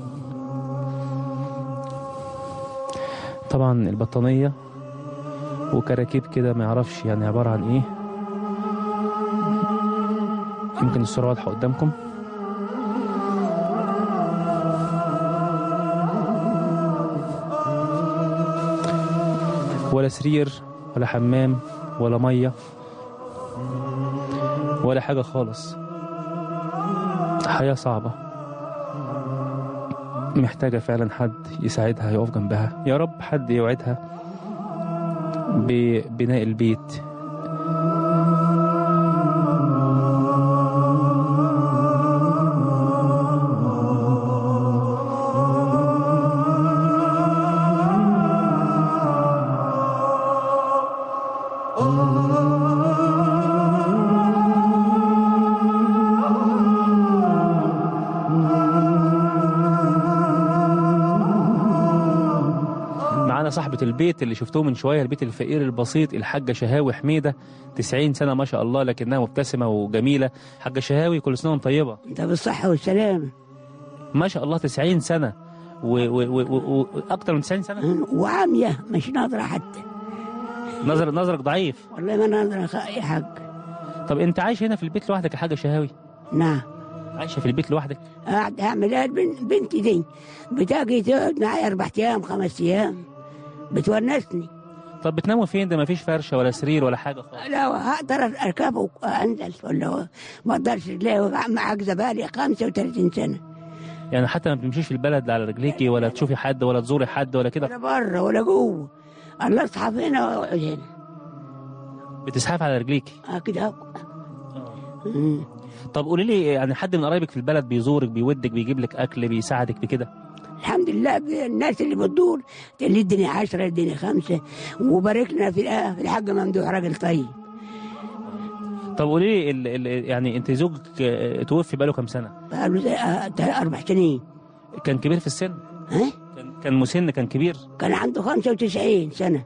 طبعا البطانية وكراكيب كده ما يعرفش يعني عبارة عن ايه. يمكن الصورة واضحة قدامكم. ولا سرير ولا حمام ولا مية ولا حاجة خالص. حياة صعبة محتاجة فعلا حد يساعدها يقف جنبها. يا رب حد يوعدها ببناء البيت. صاحبة البيت اللي شفتوه من شوية، البيت الفقير البسيط، الحاجة شهاوي حميدة، تسعين سنة ما شاء الله، لكنها مبتسمة وجميلة. حاجة شهاوي كل سنة طيبة. انت بالصحة والسلامة. ما شاء الله تسعين سنة وأكتر من تسعين سنة، وعامية مش ناظرة حتى. نظر نظرك ضعيف والله ما ناظرة أي حاج. طب أنت عايش هنا في البيت لوحدك يا حاجة شهاوي؟ نعم. عايشة في البيت لوحدك؟ قاعد أعمل ايه؟ بنتي دي بتاجي تقعد معايا أربع أيام خمس أيام بتونسني. طب بتناموا فين؟ ده ما فيش فرشة ولا سرير ولا حاجة خالص. لا هقدر أركب وأنزل ولا ما أقدرش. ليه؟ عجزة بالي خمسة وثلاثين سنة. يعني حتى ما بتمشيش في البلد على رجليكي ولا تشوفي حد ولا تزوري حد ولا كده؟ ولا بره ولا جوه. الله أصحى هنا وأقعد هنا. بتزحف على رجليكي؟ اه كده. طب قولي لي، يعني حد من قرايبك في البلد بيزورك بيودك بيجيب لك أكل بيساعدك بكده؟ الحمد لله. الناس اللي بتدور اللي اديني عشرة اديني خمسة، وبارك لنا في في الحاج ممدوح راجل طيب. طب قولي لي يعني انت زوجك توفي بقاله كام سنه؟ بقاله اربع سنين. كان كبير في السن؟ ها؟ كان كان مسن كان كبير؟ كان عنده خمسة وتسعين سنة.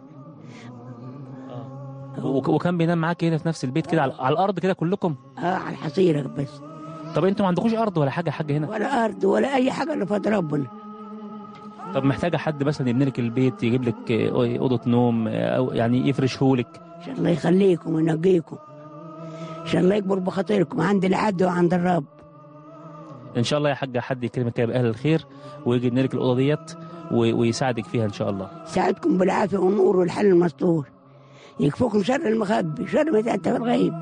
اه. وكان بينام معاك هنا في نفس البيت كده على الارض كده كلكم؟ اه على الحصيرة بس. طب انتوا ما عندكوش ارض ولا حاجه حاجه هنا؟ ولا ارض ولا اي حاجه الا فضل ربنا. طب محتاجه حد مثلا يبني لك البيت، يجيب لك اوضه نوم، او يعني يفرشهولك؟ ان شاء الله يخليكم وينقيكم، ان شاء الله يكبر بخاطركم عند العبد وعند الرب. ان شاء الله يا حاجه حد يكرمك كده باهل الخير ويجي يبني لك الاوضه ديت ويساعدك فيها ان شاء الله. يساعدكم بالعافيه والنور والحل المستور، يكفوكم شر المخبي شر ما تأتى في الغيب.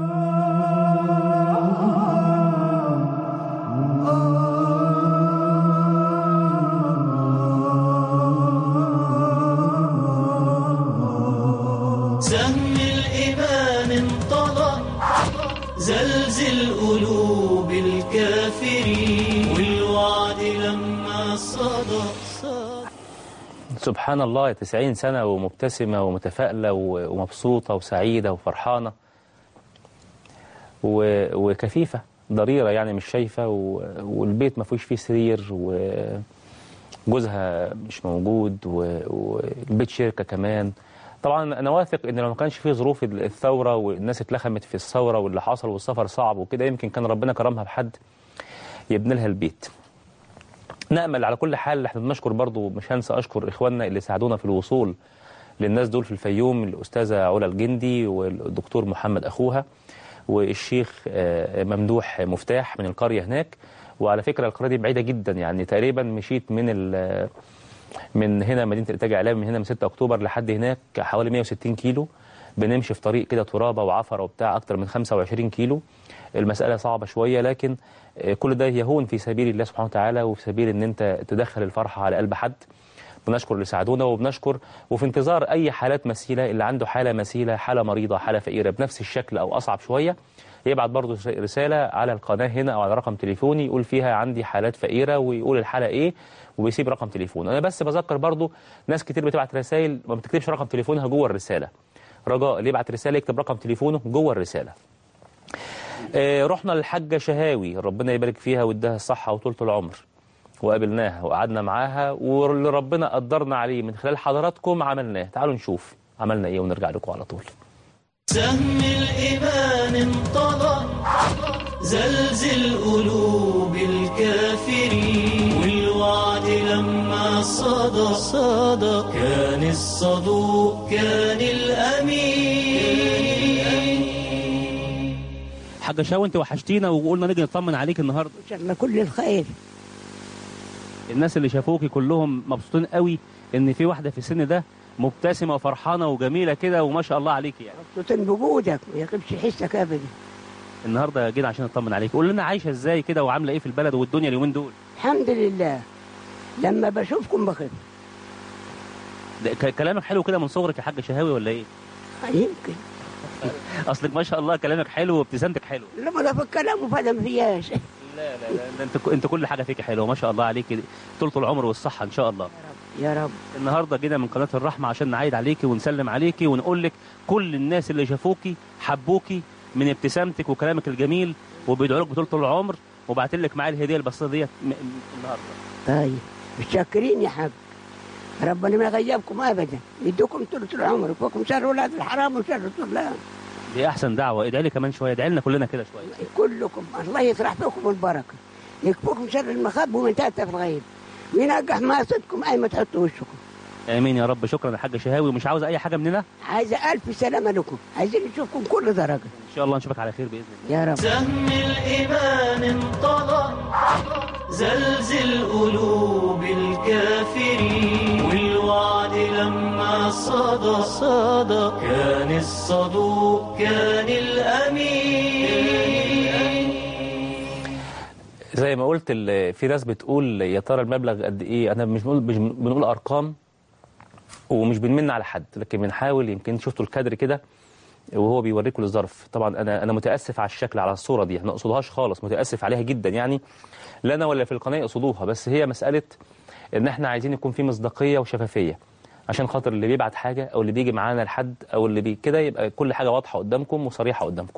سهم الإيمان انطلق زلزل قلوب الكافرين والوعد لما صدق. سبحان الله، تسعين سنة ومبتسمة ومتفائلة ومبسوطة وسعيدة وفرحانة وكفيفة ضريرة، يعني مش شايفة، والبيت ما فيهوش فيه سرير وجوزها مش موجود والبيت شركة كمان. طبعا أنا واثق إن لو ما كانش فيه ظروف الثورة والناس اتلخمت في الثورة واللي حصل والسفر صعب وكده، يمكن كان ربنا كرمها بحد يبني لها البيت. نأمل على كل حال. احنا بنشكر برضو، مش هنسى أشكر إخواننا اللي ساعدونا في الوصول للناس دول في الفيوم، الأستاذة علا الجندي والدكتور محمد أخوها والشيخ ممدوح مفتاح من القرية هناك. وعلى فكرة القرية دي بعيدة جدا، يعني تقريبا مشيت من من هنا مدينة الإنتاج الإعلامي، من هنا من ستة أكتوبر لحد هناك حوالي مئة وستين كيلو. بنمشي في طريق كده ترابه وعفره وبتاع اكتر من خمسة وعشرين كيلو. المساله صعبه شويه، لكن كل ده يهون في سبيل الله سبحانه وتعالى، وفي سبيل ان انت تدخل الفرحه على قلب حد. بنشكر اللي ساعدونا، وبنشكر وفي انتظار اي حالات مثيله، اللي عنده حاله مثيله، حاله مريضه، حاله فقيره بنفس الشكل او اصعب شويه، يبعت برضه رساله على القناه هنا او على رقم تليفوني يقول فيها عندي حالات فقيره، ويقول الحاله ايه وبيسيب رقم تليفون. انا بس بذكر برضه ناس كتير بتبعت رسائل ما بتكتبش رقم تليفونها جوه الرساله. رجاء اللي يبعت رساله يكتب رقم تليفونه جوه الرساله. آه رحنا للحاجه شهاوي، ربنا يبارك فيها ويديها الصحه وطولة العمر، وقابلناها وقعدنا معاها، واللي ربنا قدرنا عليه من خلال حضراتكم عملناه. تعالوا نشوف عملنا ايه ونرجع لكم على طول. سهم الإيمان انطلق زلزل قلوب الكافرين، والوعد لما صدق صدق كان الصدوق كان الأمين. حاجة شاوي انت وحشتينا وقلنا نيجي نطمن عليك النهارده. ان شاء الله كل الخير. الناس اللي شافوكي كلهم مبسوطين قوي ان في واحده في السن ده مبتسمه وفرحانه وجميله كده وما شاء الله عليكي يعني. مبسوطين بوجودك ما يغيبش حسك ابدا. النهارده جينا عشان نطمن عليك، قول لنا عايشه ازاي كده وعامله ايه في البلد والدنيا اليومين دول. الحمد لله لما بشوفكم بخير. كلامك حلو كده من صغرك يا حاج شهاوي ولا ايه؟ يمكن اصلك ما شاء الله كلامك حلو وابتسامتك حلوه. لما ده في الكلام وفدا ما فيهاش. لا لا لا انت انت كل حاجه فيك حلوه ما شاء الله عليك، طولة العمر والصحه ان شاء الله. يا رب. النهارده جينا من قناه الرحمه عشان نعيد عليكي ونسلم عليكي ونقول لك كل الناس اللي شافوكي حبوكي من ابتسامتك وكلامك الجميل، وبيدعوا لك بطولة العمر، وبعت لك معايا الهديه البسيطه ديت النهارده. طيب متشكرين يا حاج، ربنا ما يغيبكم ابدا، يدوكم طولة العمر وفوقكم شر ولاد الحرام وشر الطلاب. دي احسن دعوه، ادعي لي كمان شويه، ادعي لنا كلنا كده شويه. كلكم الله يطرح فيكم البركه، يكفوكم شر المخاب ومن تأتى في الغيب، وينجح ما صدكم اي ما تحطوا وشكم. امين يا رب. شكرا يا حاج شهاوي، ومش عاوز اي حاجه مننا. عايزه الف سلامه لكم، عايزين نشوفكم كل درجه ان شاء الله نشوفك على خير باذن الله يا رب. سهم الإيمان انطلق زلزل قلوب الكافرين، والوعد لما صدق صدق كان الصدوق كان الأمين. زي ما قلت في ناس بتقول يا ترى المبلغ قد ايه. انا مش بنقول مش بنقول ارقام ومش بنمن على حد، لكن بنحاول. يمكن شفتوا الكادر كده وهو بيوريكم الظرف. طبعا انا انا متاسف على الشكل، على الصوره دي، ما اقصدهاش خالص، متاسف عليها جدا يعني، لا انا ولا في القناه يقصدوها، بس هي مساله ان احنا عايزين يكون في مصداقيه وشفافيه، عشان خاطر اللي بيبعت حاجه او اللي بيجي معانا لحد او اللي بي كده يبقى كل حاجه واضحه قدامكم وصريحه قدامكم.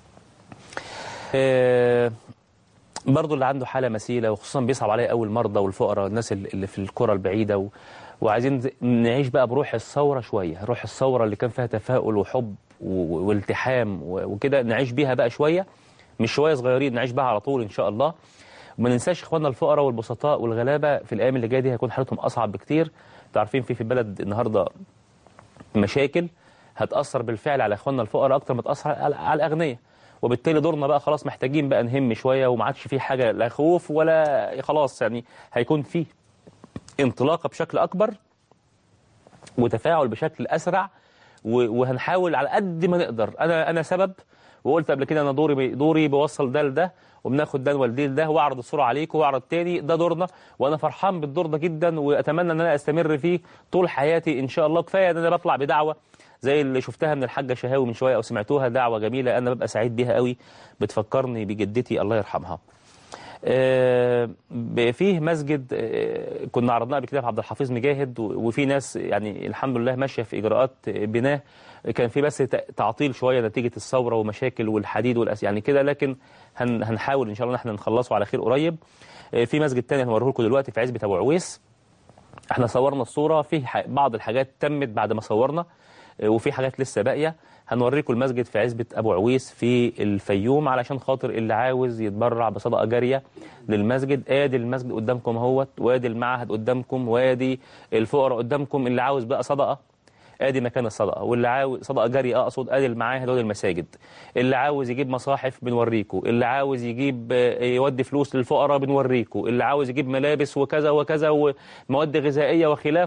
آه برضو اللي عنده حاله مثيله، وخصوصا بيصعب عليه قوي المرضى والفقراء، الناس اللي في القرى البعيده، و... وعايزين نعيش بقى بروح الثوره شويه، روح الثوره اللي كان فيها تفاؤل وحب و... والتحام و... وكده، نعيش بيها بقى شويه، مش شويه صغيرين، نعيش بها على طول ان شاء الله. وما ننساش اخواننا الفقراء والبسطاء والغلابه، في الايام اللي جايه دي هيكون حالتهم اصعب بكتير. انتوا عارفين في في البلد النهارده مشاكل هتاثر بالفعل على اخواننا الفقراء اكتر ما تاثر على الاغنياء، وبالتالي دورنا بقى خلاص محتاجين بقى نهم شويه، وما عادش في حاجه لا خوف ولا خلاص، يعني هيكون في انطلاقه بشكل اكبر وتفاعل بشكل اسرع، وهنحاول على قد ما نقدر. انا انا سبب، وقلت قبل كده انا دوري دوري بوصل ده لده، وبناخد ده نوديه لده، واعرض الصوره عليكم واعرض تاني، ده دورنا، وانا فرحان بالدور ده جدا، واتمنى ان انا استمر فيه طول حياتي ان شاء الله. كفايه ان انا بطلع بدعوه زي اللي شفتها من الحاجه شهاوي من شويه او سمعتوها، دعوه جميله انا ببقى سعيد بيها قوي، بتفكرني بجدتي الله يرحمها. آه فيه مسجد آه كنا عرضناه قبل كده في عبد الحفيظ مجاهد، وفي ناس يعني الحمد لله ماشيه في اجراءات بناه، كان في بس تعطيل شويه نتيجه الثوره ومشاكل والحديد والأس يعني كده، لكن هن هنحاول ان شاء الله ان احنا نخلصه على خير قريب. آه في مسجد تاني هنوريه لكم دلوقتي في عزبة ابو عويس، احنا صورنا الصوره، فيه بعض الحاجات تمت بعد ما صورنا، وفي حاجات لسه باقيه. هنوريكم المسجد في عزبة أبو عويس في الفيوم، علشان خاطر اللي عاوز يتبرع بصدقة جارية للمسجد. ادي المسجد قدامكم اهوت، وادي المعهد قدامكم، وادي الفقراء قدامكم. اللي عاوز بقى صدقة ادي مكان الصدقة، واللي عاوز صدقة جارية اقصد ادي المعاهد وادي المساجد. اللي عاوز يجيب مصاحف بنوريكم، اللي عاوز يجيب يودي فلوس للفقراء بنوريكم، اللي عاوز يجيب ملابس وكذا وكذا ومواد غذائية وخلافه.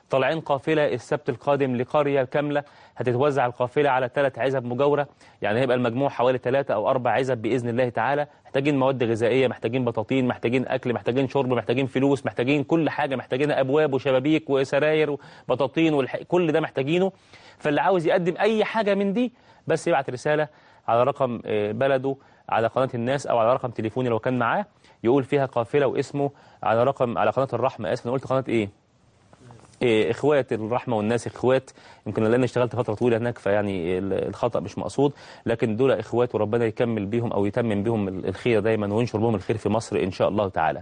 طالعين قافلة السبت القادم لقرية كاملة، هتتوزع القافلة على ثلاث عزب مجاورة، يعني هيبقى المجموع حوالي ثلاثة أو أربع عزب بإذن الله تعالى. محتاجين مواد غذائية، محتاجين بطاطين، محتاجين أكل، محتاجين شرب، محتاجين فلوس، محتاجين كل حاجة، محتاجين أبواب وشبابيك وسراير وبطاطين والح... كل ده محتاجينه. فاللي عاوز يقدم أي حاجة من دي بس يبعت رسالة على رقم بلده على قناة الناس أو على رقم تليفوني لو كان معاه، يقول فيها قافلة واسمه على رقم على قناة الرحمة. اسف أنا قلت قناة إيه؟ إيه إخوات الرحمة والناس إخوات، يمكن لأن اشتغلت فترة طويلة هناك فيعني الخطأ مش مقصود، لكن دول إخوات وربنا يكمل بيهم أو يتمم بهم الخير دايما وينشر بهم الخير في مصر إن شاء الله تعالى.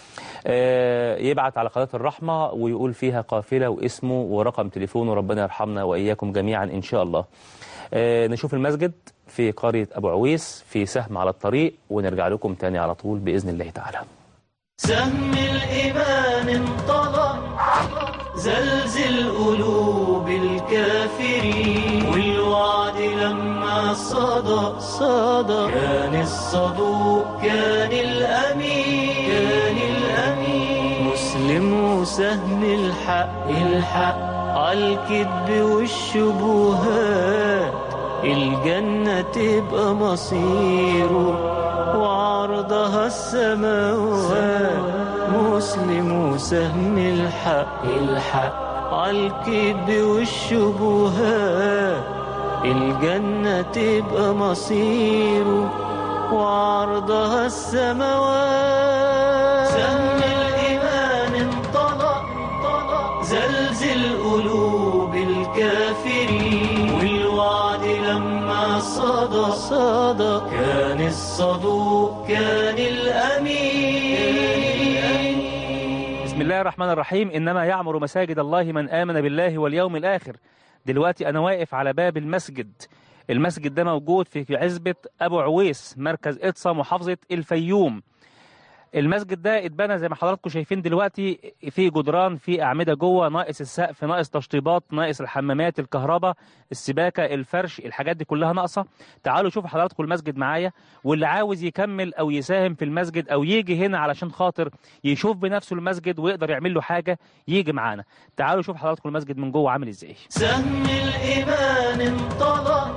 يبعت على قناة الرحمة ويقول فيها قافلة واسمه ورقم تليفونه، ربنا يرحمنا وإياكم جميعا إن شاء الله. نشوف المسجد في قرية أبو عويس في سهم على الطريق ونرجع لكم تاني على طول بإذن الله تعالى. سهم الإيمان انطلق زلزل قلوب الكافرين، والوعد لما صدق صدق كان الصدوق كان الأمين كان الأمين. مسلم وسهم الحق الحق عالكذب والشبهات، الجنة تبقى مصيره وعرضها السماوات. مسلم وسهم الحق الحق عالكذب والشبهات، الجنة تبقى مصيره وعرضها السماوات. سهم الإيمان انطلق انطلق زلزل قلوب الكافرين، والوعد لما صدق صدق كان الصدوق كان الأمين. بسم الله الرحمن الرحيم. إنما يعمر مساجد الله من آمن بالله واليوم الآخر. دلوقتي أنا واقف على باب المسجد. المسجد ده موجود في عزبة أبو عويس مركز إطسا محافظة الفيوم. المسجد ده اتبنى زي ما حضراتكم شايفين دلوقتي، في جدران، في أعمدة جوه، ناقص السقف، ناقص تشطيبات، ناقص الحمامات، الكهرباء، السباكة، الفرش، الحاجات دي كلها ناقصة. تعالوا شوفوا حضراتكم المسجد معايا، واللي عاوز يكمل أو يساهم في المسجد أو يجي هنا علشان خاطر يشوف بنفسه المسجد ويقدر يعمل له حاجة يجي معانا. تعالوا شوفوا حضراتكم المسجد من جوه عامل ازاي. سهم الإيمان انطلق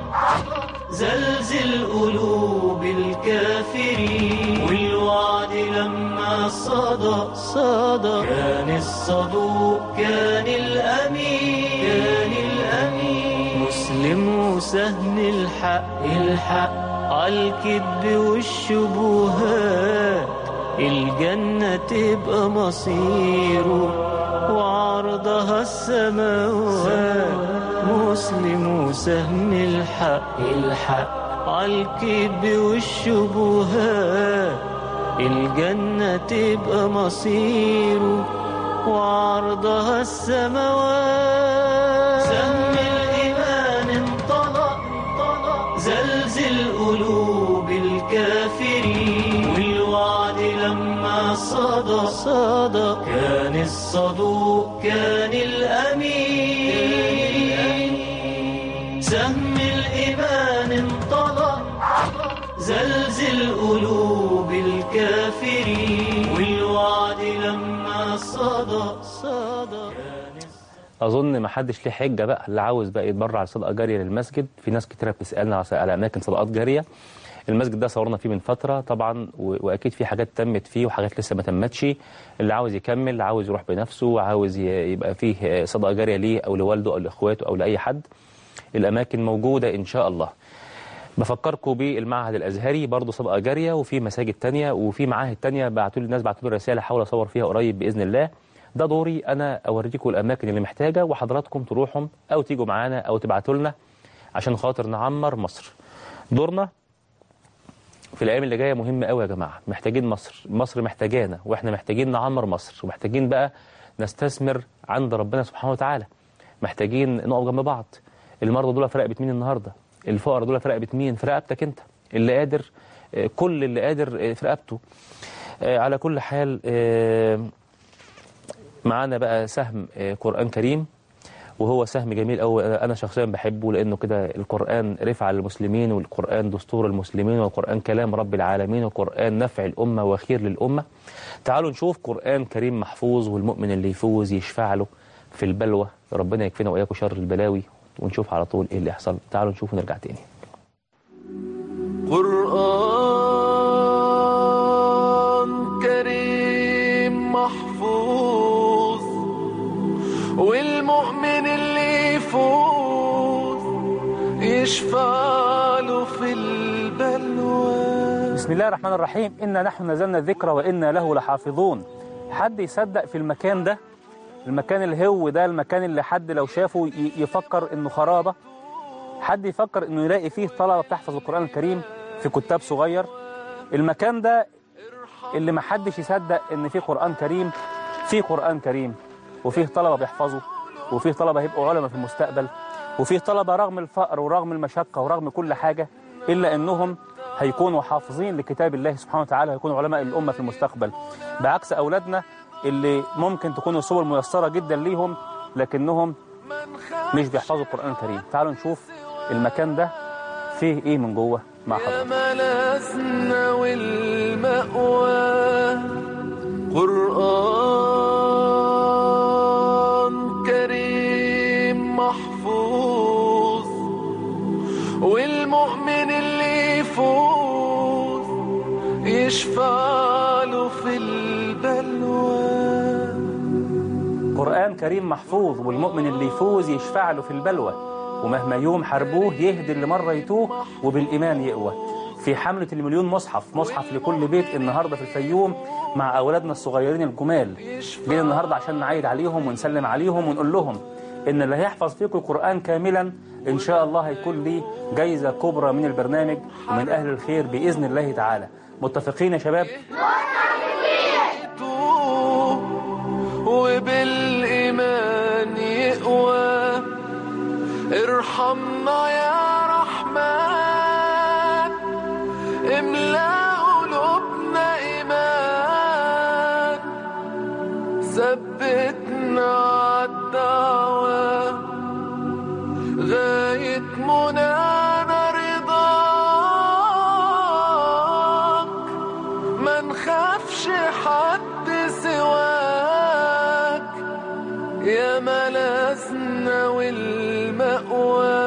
زلزل قلوب الكافرين، والوعد لما صدق صدق كان الصدوق كان الأمين كان الأمين. مسلم وسهم الحق الحق عالكذب والشبهات، الجنة تبقى مصيره وعرضها السماوات. مسلم وسهم الحق الحق عالكذب والشبهات، الجنة تبقى مصيره وعرضها السماوات. سهم الإيمان انطلق انطلق زلزل قلوب الكافرين، والوعد لما صدق صدق كان الصدوق كان الأمين. سهم الإيمان انطلق زلزل قلوب الكافرين، والوعد لما صدق صدق. أظن ما حدش ليه حجة بقى، اللي عاوز بقى يتبرع صدقة جارية للمسجد. في ناس كتيرة بتسألنا على أماكن صدقات جارية. المسجد ده صورنا فيه من فترة طبعا، وأكيد في حاجات تمت فيه وحاجات لسه ما تمتش. اللي عاوز يكمل، اللي عاوز يروح بنفسه، عاوز يبقى فيه صدقة جارية ليه أو لوالده أو لإخواته أو لأي حد، الأماكن موجودة إن شاء الله. بفكركم بالمعهد الأزهري برضه صدقة جارية، وفي مساجد تانية وفي معاهد تانية. بعتوا لي الناس بعتوا لي رسالة حاول أصور فيها قريب بإذن الله. ده دوري أنا أوريكم الأماكن اللي محتاجة، وحضراتكم تروحوا أو تيجوا معانا أو تبعتوا لنا عشان خاطر نعمر مصر. دورنا في الأيام اللي جاية مهم قوي يا جماعة. محتاجين مصر، مصر محتاجانا، وإحنا محتاجين نعمر مصر، ومحتاجين بقى نستثمر عند ربنا سبحانه وتعالى. محتاجين نقف جنب بعض. المرضى دول في رقبة مين النهاردة؟ الفقراء دول في رقبة مين؟ في رقبتك أنت. اللي قادر، كل اللي قادر في رقبته. على كل حال معانا بقى سهم قرآن كريم، وهو سهم جميل أوي. أنا شخصيا بحبه لأنه كده القرآن رفع للمسلمين، والقرآن دستور المسلمين، والقرآن كلام رب العالمين، والقرآن نفع الأمة وخير للأمة. تعالوا نشوف قرآن كريم محفوظ، والمؤمن اللي يفوز يشفع له في البلوى. ربنا يكفينا وإياكم شر البلاوي، ونشوف على طول إيه اللي يحصل. تعالوا نشوف ونرجع تاني. قرآن كريم محفوظ، والمؤمن اللي يفوز يشفع له في البلوى. بسم الله الرحمن الرحيم. إنا نحن نزلنا الذكر وإنا له لحافظون. حد يصدق في المكان ده؟ المكان الهو ده، المكان اللي حد لو شافه يفكر إنه خرابة؟ حد يفكر إنه يلاقي فيه طلبة بتحفظ القرآن الكريم في كتاب صغير؟ المكان ده اللي ما حدش يصدق إن فيه قرآن كريم، فيه قرآن كريم وفيه طلبة بيحفظوا، وفيه طلبة هيبقوا علماء في المستقبل، وفيه طلبة رغم الفقر ورغم المشقة ورغم كل حاجة إلا إنهم هيكونوا حافظين لكتاب الله سبحانه وتعالى، هيكونوا علماء الأمة في المستقبل، بعكس أولادنا اللي ممكن تكون الصور ميسرة جدا ليهم لكنهم مش بيحفظوا القرآن الكريم. تعالوا نشوف المكان ده فيه إيه من جوه مع حضرتك. ملازنا والمأوى قرآن كريم محفوظ، والمؤمن اللي يفوز يشفع له في البلوى. قرآن كريم محفوظ، والمؤمن اللي يفوز يشفع له في البلوى، ومهما يوم حربوه يهدي اللي مرة يتوه وبالإيمان يقوى. في حملة المليون مصحف، مصحف لكل بيت النهاردة في الفيوم مع أولادنا الصغيرين الجمال. جينا النهاردة عشان نعيد عليهم ونسلم عليهم ونقول لهم إن اللي هيحفظ فيكم القرآن كاملا إن شاء الله هيكون ليه جايزة كبرى من البرنامج ومن أهل الخير بإذن الله تعالى. متفقين يا شباب؟ وبالإيمان يقوى. ارحمنا يا رحمن، املأ قلوبنا إيمان، ثبتنا عالدعوة غاية منانا رضاك، ما نخافش حد سواك يا ملاذنا والمأوى.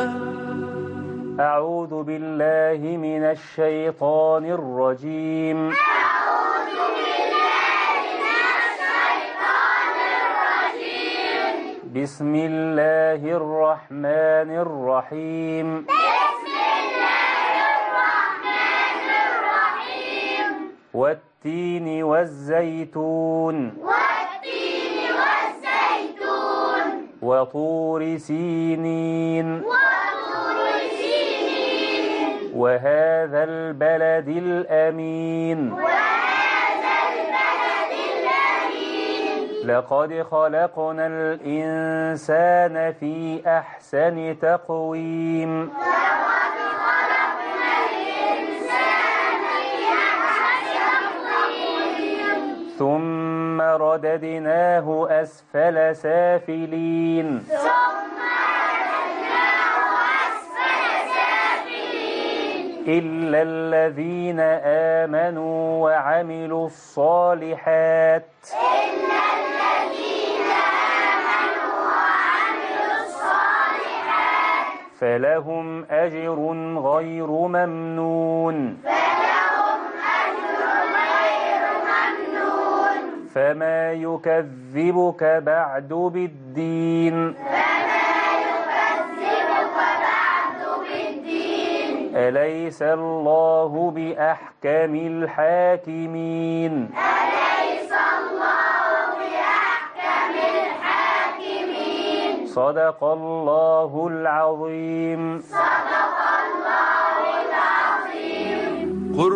أعوذ بالله من الشيطان الرجيم. أعوذ بالله من الشيطان الرجيم. بسم الله الرحمن الرحيم. بسم الله الرحمن الرحيم. والتين والزيتون. والتين والزيتون. وطور سينين. وطور سينين. وهذا البلد الأمين. وهذا البلد الأمين. لقد خلقنا الإنسان في أحسن تقويم. لقد خلقنا الإنسان في أحسن تقويم. ثم رددناه أسفل سافلين. ثم رددناه أسفل سافلين. إلا الذين آمنوا وعملوا الصالحات. إلا الذين آمنوا وعملوا الصالحات. فلهم أجر غير ممنون. فلهم أجر غير ممنون. فما يكذبك بعد بالدين. فما يكذبك بعد بالدين. أليس الله بأحكم الحاكمين. أليس الله بأحكم الحاكمين. صدق الله العظيم. صدق الله العظيم.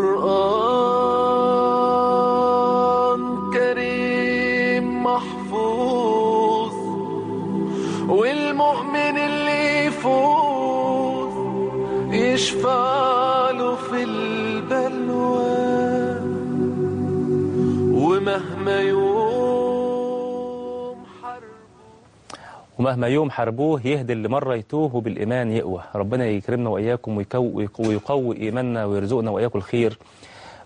قرآن كريم محفوظ، والمؤمن اللي يفوز يشفع له في البلوى. ومهما يوم حرب ومهما يوم حربوه يهدي اللي مرة يتوه وبالإيمان يقوى. ربنا يكرمنا وإياكم ويقوي, ويقوي إيماننا ويرزقنا وإياكم الخير.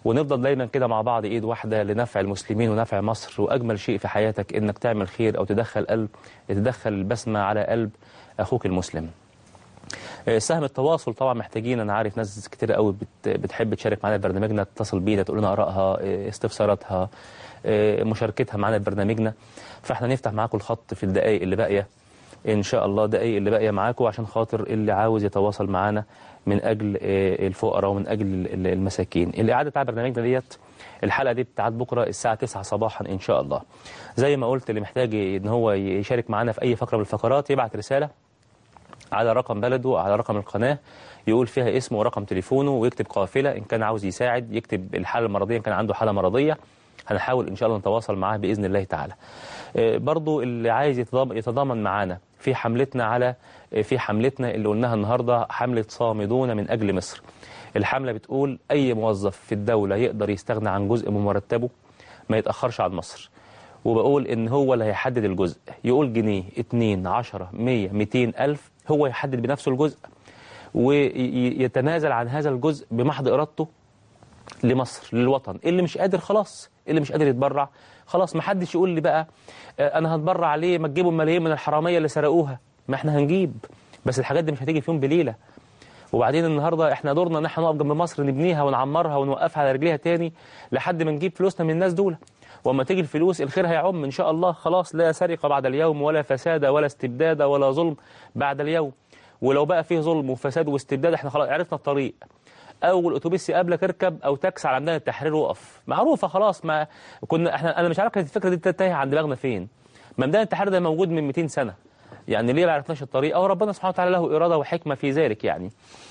ونفضل دايما كده مع بعض ايد واحده لنفع المسلمين ونفع مصر. واجمل شيء في حياتك انك تعمل خير او تدخل قلب تدخل البسمه على قلب اخوك المسلم. سهم التواصل طبعا محتاجين، انا عارف ناس كتير قوي بتحب تشارك معنا برنامجنا، تتصل بينا تقول لنا ارائها، استفساراتها، مشاركتها معنا برنامجنا. فاحنا نفتح معاكم الخط في الدقائق اللي باقيه ان شاء الله، دقائق اللي باقيه معاكم عشان خاطر اللي عاوز يتواصل معانا من اجل الفقراء ومن اجل المساكين. الاعاده بتاع برنامجنا ديت الحلقه دي بتاعت بكره الساعه تسعة صباحا ان شاء الله. زي ما قلت اللي محتاج ان هو يشارك معانا في اي فقره من الفقرات يبعت رساله على رقم بلده على رقم القناه، يقول فيها اسمه ورقم تليفونه ويكتب قافله، ان كان عاوز يساعد يكتب الحاله المرضيه، ان كان عنده حاله مرضيه هنحاول ان شاء الله نتواصل معاه باذن الله تعالى. برضو اللي عايز يتضامن معانا في حملتنا على في حملتنا اللي قلناها النهارده، حمله صامدون من اجل مصر. الحمله بتقول اي موظف في الدوله يقدر يستغنى عن جزء من مرتبه ما يتاخرش عن مصر. وبقول ان هو اللي هيحدد الجزء، يقول جنيه اتنين عشرة مية ميتين الف، هو يحدد بنفسه الجزء ويتنازل عن هذا الجزء بمحض ارادته لمصر للوطن. اللي مش قادر خلاص، اللي مش قادر يتبرع خلاص، ما حدش يقول لي بقى انا هتبرع ليه، ما تجيبوا ملايين من الحراميه اللي سرقوها. ما احنا هنجيب، بس الحاجات دي مش هتيجي في يوم بليله. وبعدين النهارده احنا دورنا ان احنا نقف جنب مصر نبنيها ونعمرها ونوقفها على رجليها تاني لحد ما نجيب فلوسنا من الناس دول. وأما تيجي الفلوس الخير هيعم إن شاء الله. خلاص لا سرقة بعد اليوم ولا فساد ولا استبداد ولا ظلم بعد اليوم. ولو بقى فيه ظلم وفساد واستبداد احنا خلاص عرفنا الطريق. أول أتوبيس يقابلك اركب أو تاكس على ميدان التحرير وقف، معروفة خلاص. ما كنا احنا أنا مش عارف كانت الفكرة دي تايه عن دماغنا فين. ما ميدان التحرير ده موجود من مئتين سنة، يعني ليه ما عرفناش الطريق؟ أو ربنا سبحانه وتعالى له إرادة وحكمة في ذلك. يعني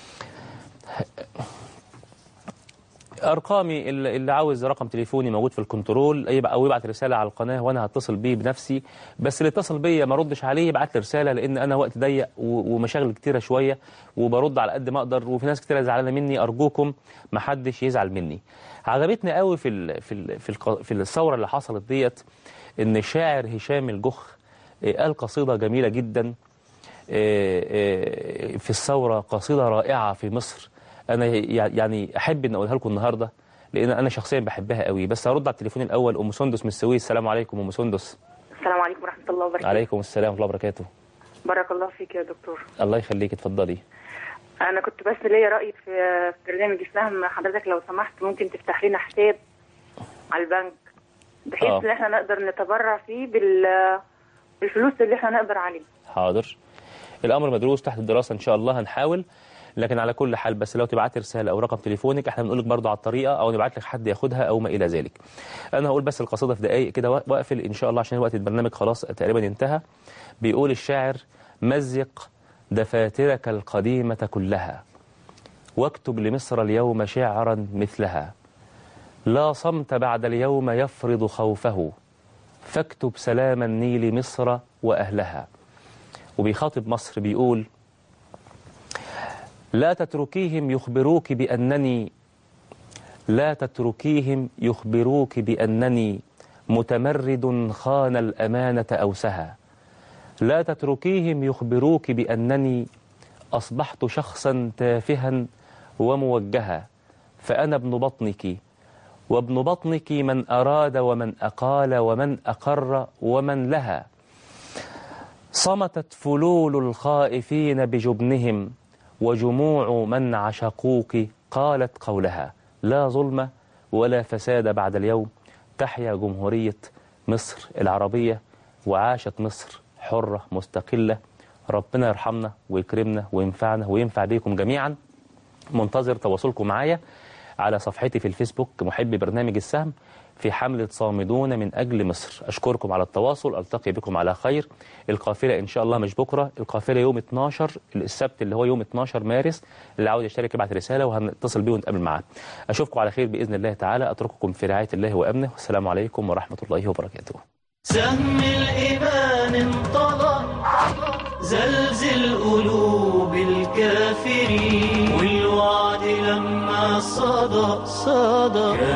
أرقامي اللي عاوز رقم تليفوني موجود في الكنترول، أو يبعت رسالة على القناة وأنا هتصل بيه بنفسي. بس اللي اتصل بيا ما ردش عليه يبعت لي رسالة، لأن أنا وقت ضيق ومشاغل كتيرة شوية وبرد على قد ما أقدر، وفي ناس كتيرة زعلانة مني. أرجوكم ما حدش يزعل مني. عجبتني قوي في ال في ال في, ال في الثورة اللي حصلت ديت إن الشاعر هشام الجخ قال قصيدة جميلة جدا في الثورة، قصيدة رائعة في مصر. أنا يعني أحب أن أقولها لكم النهاردة لأن أنا شخصيا بحبها قوي. بس هرد على التليفون الأول. أم سندس من السويس. السلام عليكم أم سندس. السلام عليكم ورحمة الله وبركاته. عليكم السلام ورحمة الله وبركاته. بارك الله فيك يا دكتور. الله يخليك، اتفضلي. أنا كنت بس ليا رأي في برنامج السهم. حضرتك لو سمحت ممكن تفتح لنا حساب على البنك بحيث آه. إن احنا نقدر نتبرع فيه بالفلوس اللي احنا نقدر عليه. حاضر، الأمر مدروس تحت الدراسة إن شاء الله، هنحاول. لكن على كل حال بس لو تبعت رسالة أو رقم تليفونك احنا بنقول لك برضه على الطريقة، أو نبعت لك حد ياخدها أو ما إلى ذلك. أنا هقول بس القصيدة في دقايق كده وأقفل إن شاء الله عشان وقت البرنامج خلاص تقريبا انتهى. بيقول الشاعر: مزق دفاترك القديمة كلها واكتب لمصر اليوم شعرا مثلها. لا صمت بعد اليوم يفرض خوفه فاكتب سلام النيل مصر وأهلها. وبيخاطب مصر بيقول: لا تتركيهم يخبروك بأنني لا تتركيهم يخبروك بأنني متمرد خان الأمانة أوسها. لا تتركيهم يخبروك بأنني أصبحت شخصا تافها وموجها. فأنا ابن بطنك وابن بطنك من أراد ومن أقال ومن أقر ومن لها. صمتت فلول الخائفين بجبنهم وجموع من عشقوك قالت قولها. لا ظلم ولا فساد بعد اليوم. تحيا جمهورية مصر العربية وعاشت مصر حرة مستقلة. ربنا يرحمنا ويكرمنا وينفعنا وينفع بيكم جميعا. منتظر تواصلكم معايا على صفحتي في الفيسبوك محبي برنامج السهم في حملة صامدون من أجل مصر. أشكركم على التواصل، ألتقي بكم على خير. القافلة إن شاء الله مش بكرة، القافلة يوم اتناشر السبت اللي هو يوم اتناشر مارس. اللي عاوز يشترك يبعت رسالة وهنتصل بيه ونتقابل معاه. أشوفكم على خير بإذن الله تعالى. أترككم في رعاية الله وأمنه، والسلام عليكم ورحمة الله وبركاته. سهم الإيمان انطلق زلزل قلوب الكافرين، والوعد لما صدق صدق